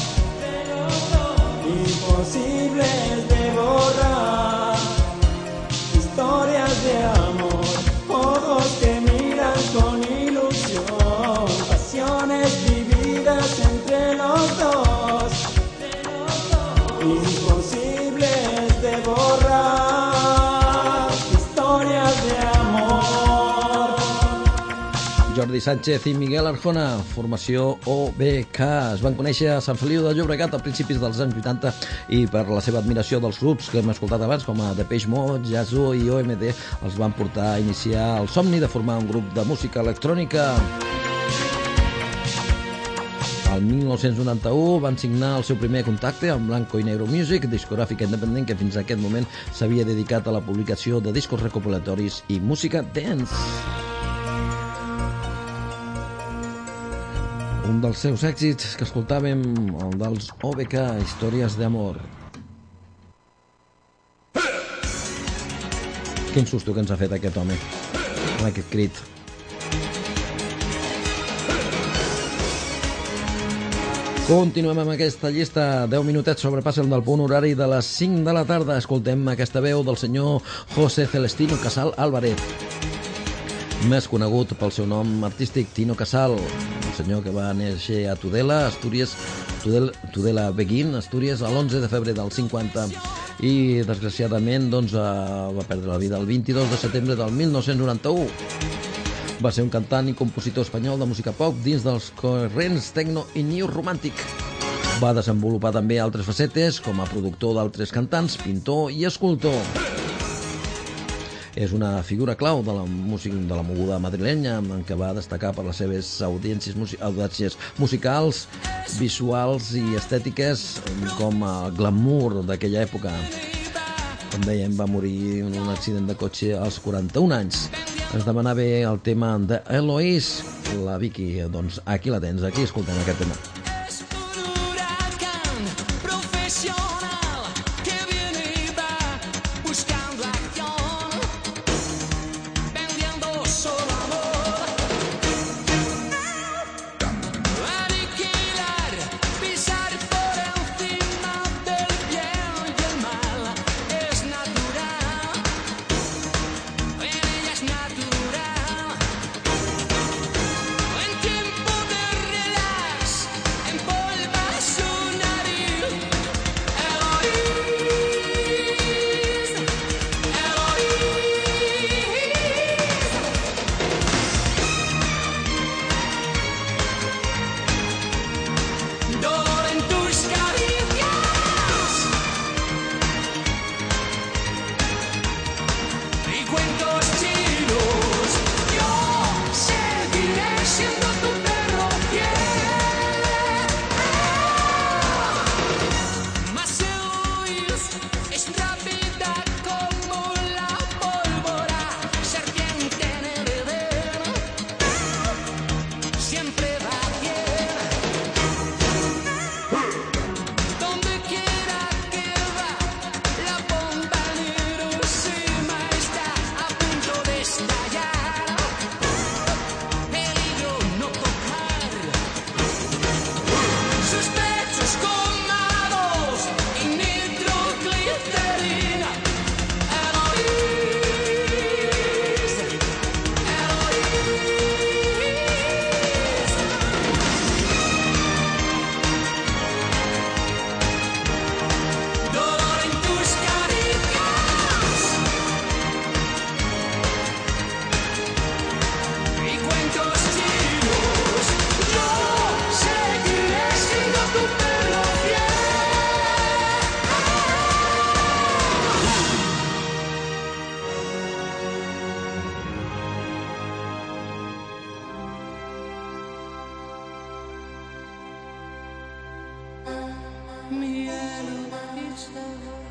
imposibles de borrar. Historias de amor, ojos que miran con ilusión, pasiones vividas entre los dos, imposibles de borrar. Jordi Sánchez i Miguel Arjona, formació O B K. Es van conèixer a Sant Feliu de Llobregat a principis dels anys vuitanta i per la seva admiració dels grups que hem escoltat abans, com a Depeche Mode, Yazoo i O M D, els van portar a iniciar el somni de formar un grup de música electrònica. El mil nou-cents noranta-u van signar el seu primer contacte amb Blanco i Negro Music, discogràfica independent que fins a aquest moment s'havia dedicat a la publicació de discos recopilatoris i música dance. Un dels seus èxits que escoltàvem, el dels O B K, Històries d'amor. Quin susto que ens ha fet aquest home, amb aquest crit. Continuem amb aquesta llista. deu minutets sobrepassen del punt horari de les cinc de la tarda. Escoltem aquesta veu del senyor José Celestino Casal Álvarez, més conegut pel seu nom artístic Tino Casal, el senyor que va néixer a Tudela, Astúries, Tudela, Tudela Beguín, Astúries, l'onze de febrer del cinquanta i, desgraciadament, doncs, va perdre la vida el vint-i-dos de setembre del mil nou-cents noranta-u. Va ser un cantant i compositor espanyol de música pop dins dels corrents techno i new romàntic. Va desenvolupar també altres facetes com a productor d'altres cantants, pintor i escultor. És una figura clau de la música de la moguda madrilenya, en què va destacar per les seves audiències, audiències musicals, visuals i estètiques, com el glamour d'aquella època. Com dèiem, va morir en un accident de cotxe als quaranta-un anys. Ens demanava el tema de Eloís, la Vicky. Doncs aquí la tens, aquí escoltem aquest tema. Es un huracán profesional que viene y va buscando acción, vendiendo solo amor. Aniquilar, pisar por encima del bien y el mal es natural. En ella es natural. En tiempo de relax, empolva su nariz. Eloís, Eloís. Dolor en tus caricias y cuentos chinos. Yo seguiré siendo tu perro fiel. Mas Eloís es rápida como la pólvora, serpiente en el Edén, siempre va bien. Donde quiera que va, la bomba en Hiroshima está a punto de estallar. Peligro no tocar sus pechos colmados y nitroglicerina. Eloís, Eloís. Dolor en tus caricias y cuentos chinos. Yo seguiré siendo tu perro fiel. Mi Eloísa,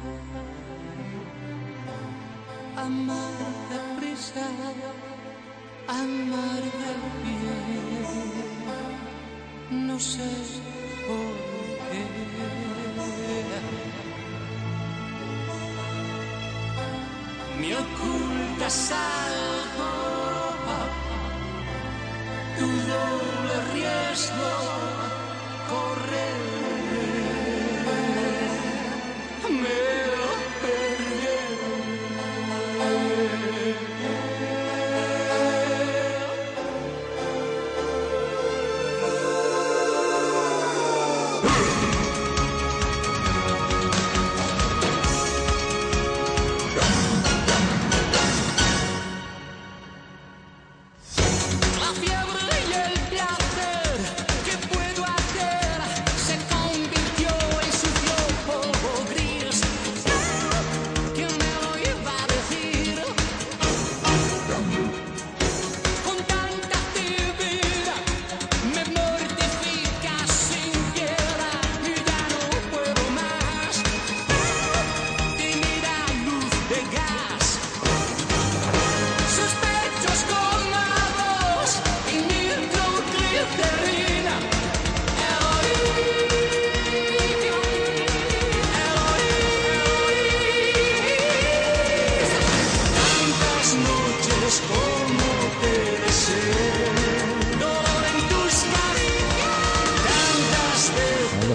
amarga prisa, amarga piel, no sé por qué. Me ocultas algo, tu doble riesgo correr. Me perdí.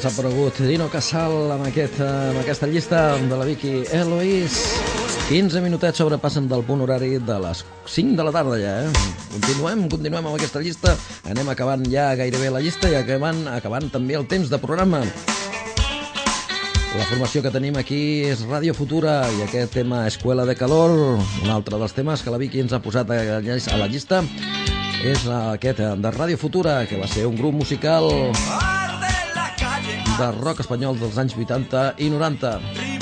desaparegut Dino Casal amb, aquest, amb aquesta llista de la Vicky Eloís. quinze minutets sobrepassen del punt horari de les cinc de la tarda ja, eh? Continuem, continuem amb aquesta llista. Anem acabant ja gairebé la llista i acabant, acabant també el temps de programa. La formació que tenim aquí és Ràdio Futura i aquest tema Escuela de Calor, un altre dels temes que la Vicky ens ha posat a la llista, és aquest de Ràdio Futura, que va ser un grup musical de rock espanyol dels anys vuitanta i noranta.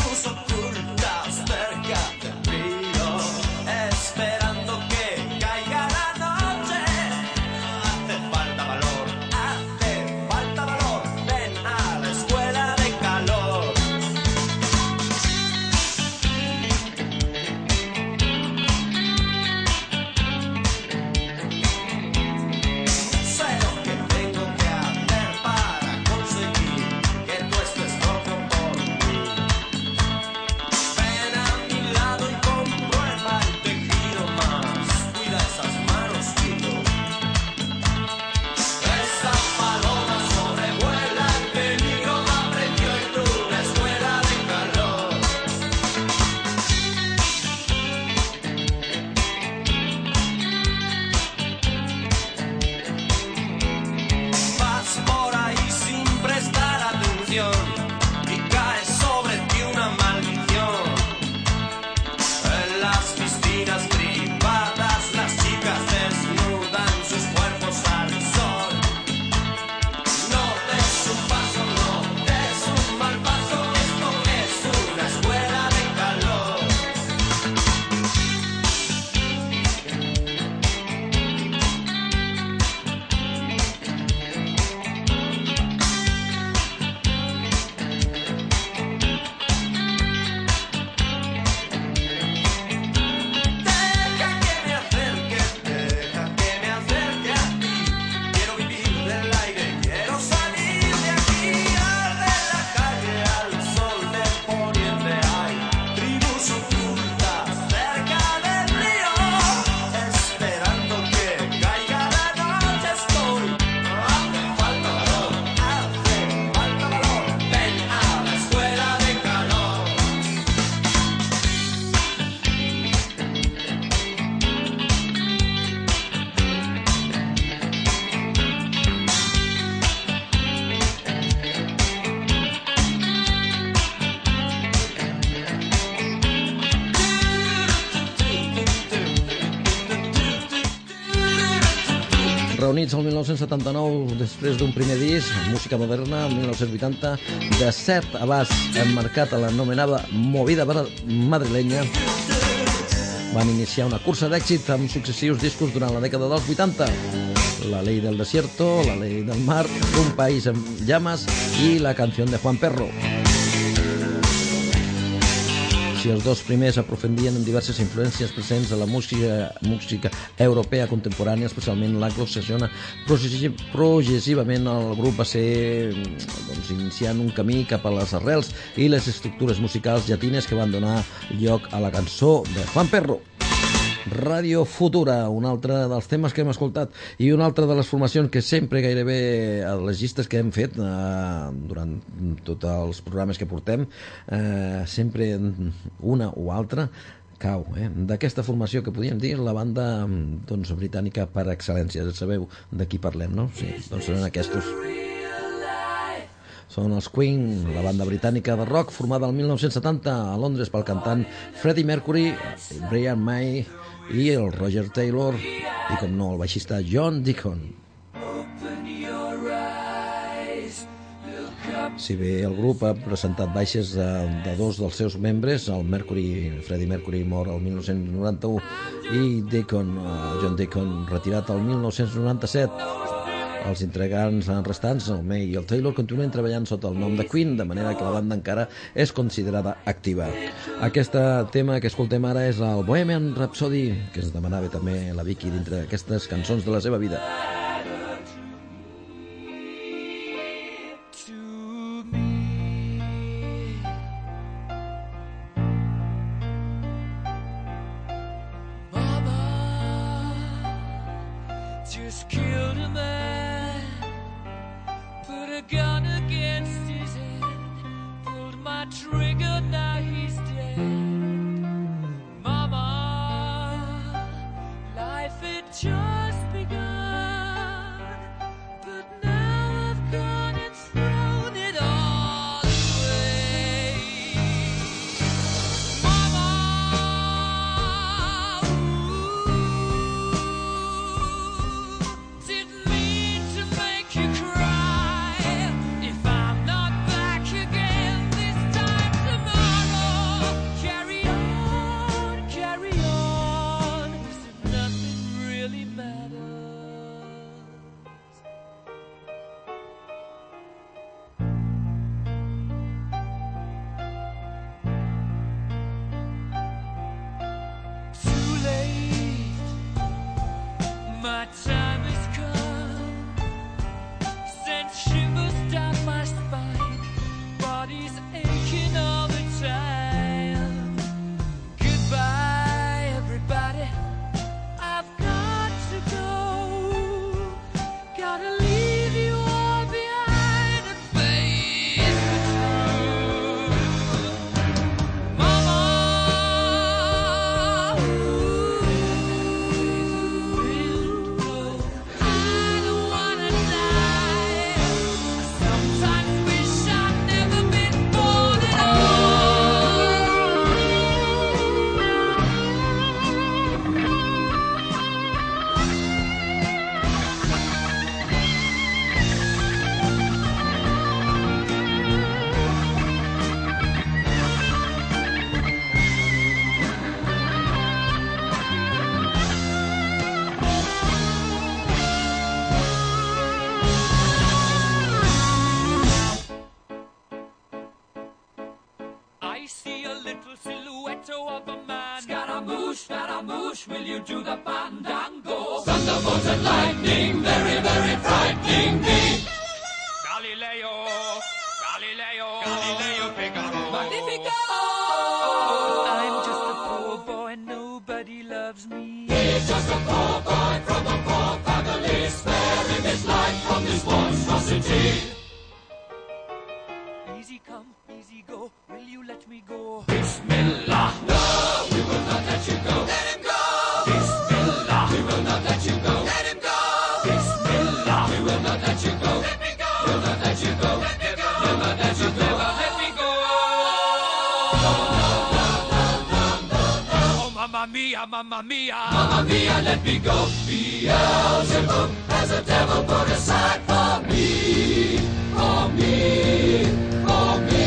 Reunits el mil nou-cents setanta-nou, després d'un primer disc, música moderna, el mil nou-cents vuitanta, de cert abast emmarcat a l'anomenada movida madrilenya, van iniciar una cursa d'èxit amb successius discos durant la dècada dels vuitanta. La ley del desierto, la ley del mar, un país en llamas i la canción de Juan Perro. Si els dos primers aprofundien en diverses influències presents a la música, música europea contemporània, especialment l'anglosaxona, progressivament el grup va ser doncs, iniciant un camí cap a les arrels i les estructures musicals llatines que van donar lloc a la cançó de Juan Perro. Ràdio Futura, un altre dels temes que hem escoltat i una altra de les formacions que sempre gairebé a les llistes que hem fet eh, durant tots els programes que portem eh, sempre una o altra cau, eh? D'aquesta formació que podríem dir la banda doncs, britànica per excel·lència. Sabeu de qui parlem, no? Sí, doncs són aquests. Són els Queen, la banda britànica de rock formada el mil nou-cents setanta a Londres pel cantant Freddie Mercury, Brian May i el Roger Taylor i, com no, el baixista John Deacon. Si bé el grup ha presentat baixes de, de dos dels seus membres, el Mercury, Freddie Mercury mor el mil nou-cents noranta-u i Deacon, John Deacon, retirat el mil nou-cents noranta-set. Els integrants restants, el May i el Taylor, continuen treballant sota el nom de Queen, de manera que la banda encara és considerada activa. Aquest tema que escoltem ara és el Bohemian Rhapsody, que ens demanava també la Vicky dintre d'aquestes cançons de la seva vida. Just killed a man, put a gun against his my time has come. Sent shivers down my spine, body's aching all the time. Goodbye, everybody, I've got to go. Gotta leave you all behind and face the truth. Mama, I don't wanna die. I sometimes wish I'd never been born at I see a little silhouette of a man. Scaramouche, Scaramouche, will you do the fandango? Thunderbolt and lightning, very, very frightening me. Galileo, Galileo, Galileo Figaro. Magnifico! I'm just a poor boy, nobody loves me. He's just a poor boy from a poor family, sparing his life from this monstrosity. Easy come, easy go, will you let me go? Bismillah, no, we will not let you go. Let him go! Bismillah, we will not let you go. Let him go! Bismillah, we will not let you go. Let me go! We'll not let you go. Let me go! We'll not let you go. Never let me go! No, no, no, no, no, no, no. Oh, mamma mia, mamma mia. Mamma mia, let me go. Beelzebub has a devil put aside for me. For me. For me.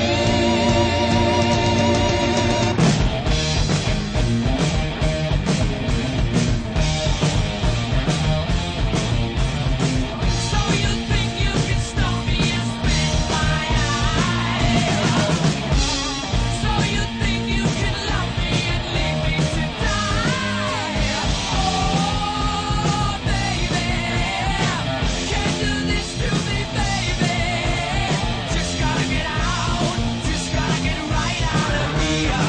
So you think you can stop me and spit my eye? So you think you can love me and leave me to die? Oh, baby, can't do this to me, baby. Just gotta get out, just gotta get right out of here.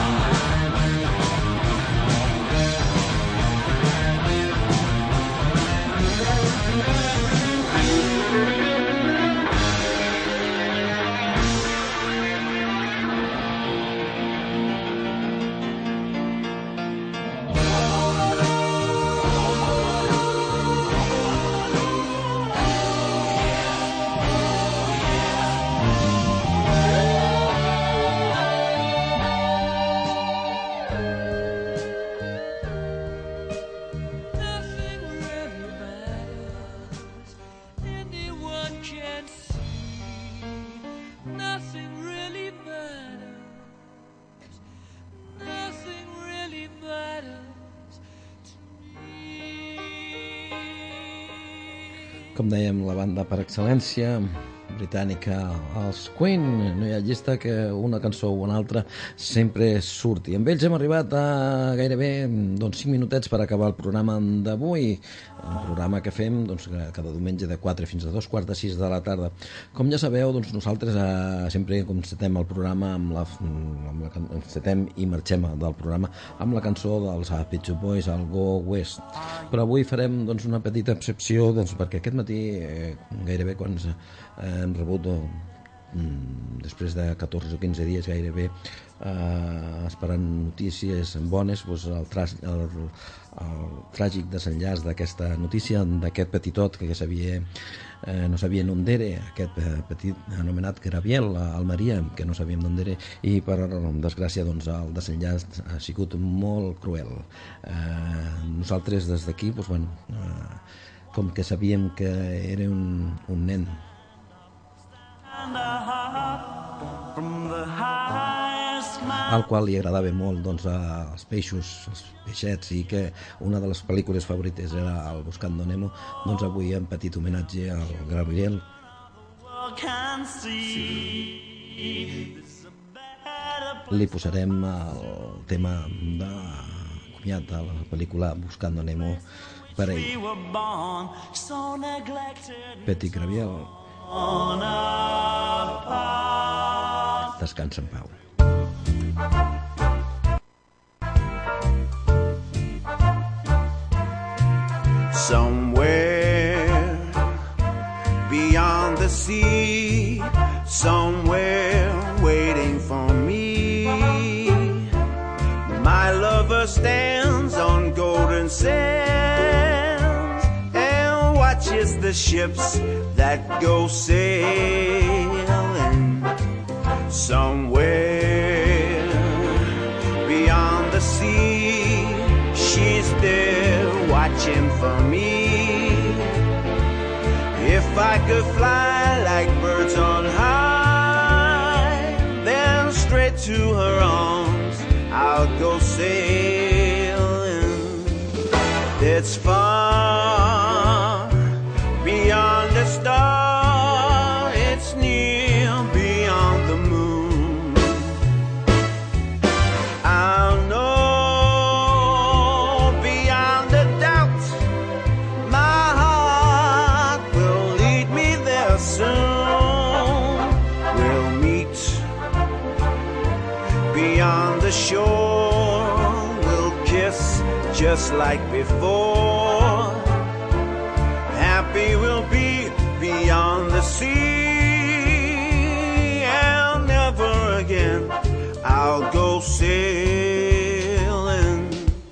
Nothing really matters. Anyone can see. Nothing really matters. Nothing really matters to me. Com dèiem, la banda per excel·lència britànica, els Queen. No hi ha llista que una cançó o una altra sempre surti. Amb ells hem arribat a gairebé doncs, cinc minutets per acabar el programa d'avui, un programa que fem doncs, cada diumenge de quatre fins a dos quarts de sis de la tarda. Com ja sabeu, doncs, nosaltres eh, sempre constatem el programa amb la, amb la, constatem i marxem del programa amb la cançó dels Pet Shop Boys, el Go West. Però avui farem doncs, una petita excepció doncs, perquè aquest matí eh, gairebé quan eh, hem rebut oh, mm, després de catorze o quinze dies gairebé eh, esperant notícies bones, doncs el, tra el, el tràgic desenllaç d'aquesta notícia, d'aquest petitot que s'havia eh, no sabien on era, aquest eh, petit anomenat Graviel, a Almeria, que no sabíem d'on era, i per desgràcia doncs, el desenllaç ha sigut molt cruel. Eh, nosaltres des d'aquí doncs, bueno, eh, com que sabíem que era un, un nen al qual li agradava molt doncs, els peixos, els peixets, i que una de les pel·lícules favorites era el Buscando Nemo, doncs avui hem petit homenatge al Gabriel. Li posarem el tema de comiat de la pel·lícula Buscando Nemo, per ell. Petit Graviel, descansa en pau. Somewhere beyond the sea, somewhere waiting for me, my lover stands on golden sands and watches the ships that go sailing. Somewhere beyond the sea, she's there watching for me. If I could fly like birds on high, then straight to her arms I'll go sailing. It's far beyond the star, it's near beyond the moon. I'll know beyond a doubt, my heart will lead me there soon. We'll meet beyond the shore, we'll kiss just like before. Happy we'll be beyond the sea, and never again I'll go sailing.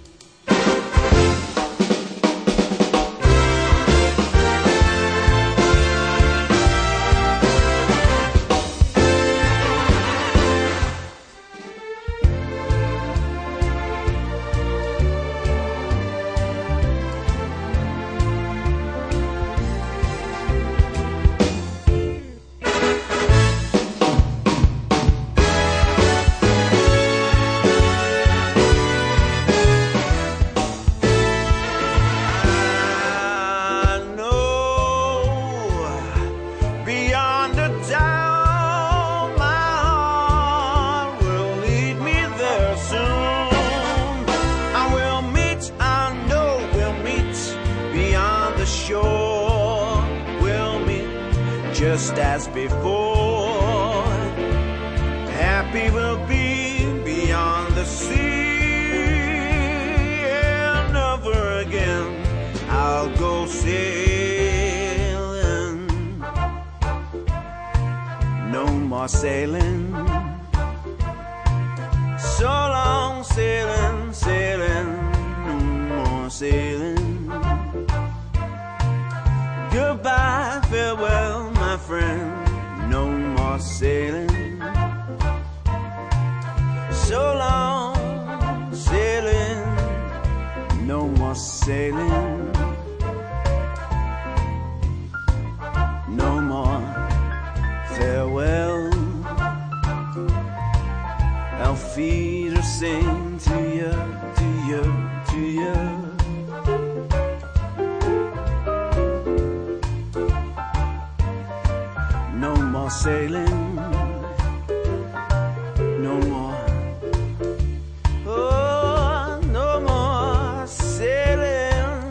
I know beyond a doubt, my heart will lead me there soon. I will meet, I know we'll meet beyond the shore. We'll meet just as before. Happy we'll be beyond the sea, and never again I'll go sailing. No more sailing. So long sailing, sailing. No more sailing. Goodbye, farewell, my friend. No more sailing. So long sailing. No more sailing. No more farewell. Auf Wiedersehen to you, to you, to you. No more sailing. No more. Oh, no more sailing.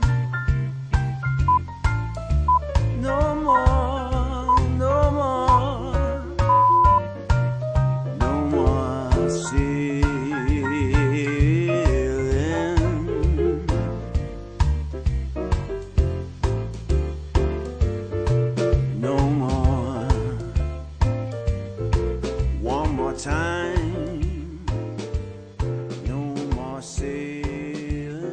No more, no more, no more sailing. No more. One more time. No more sailing.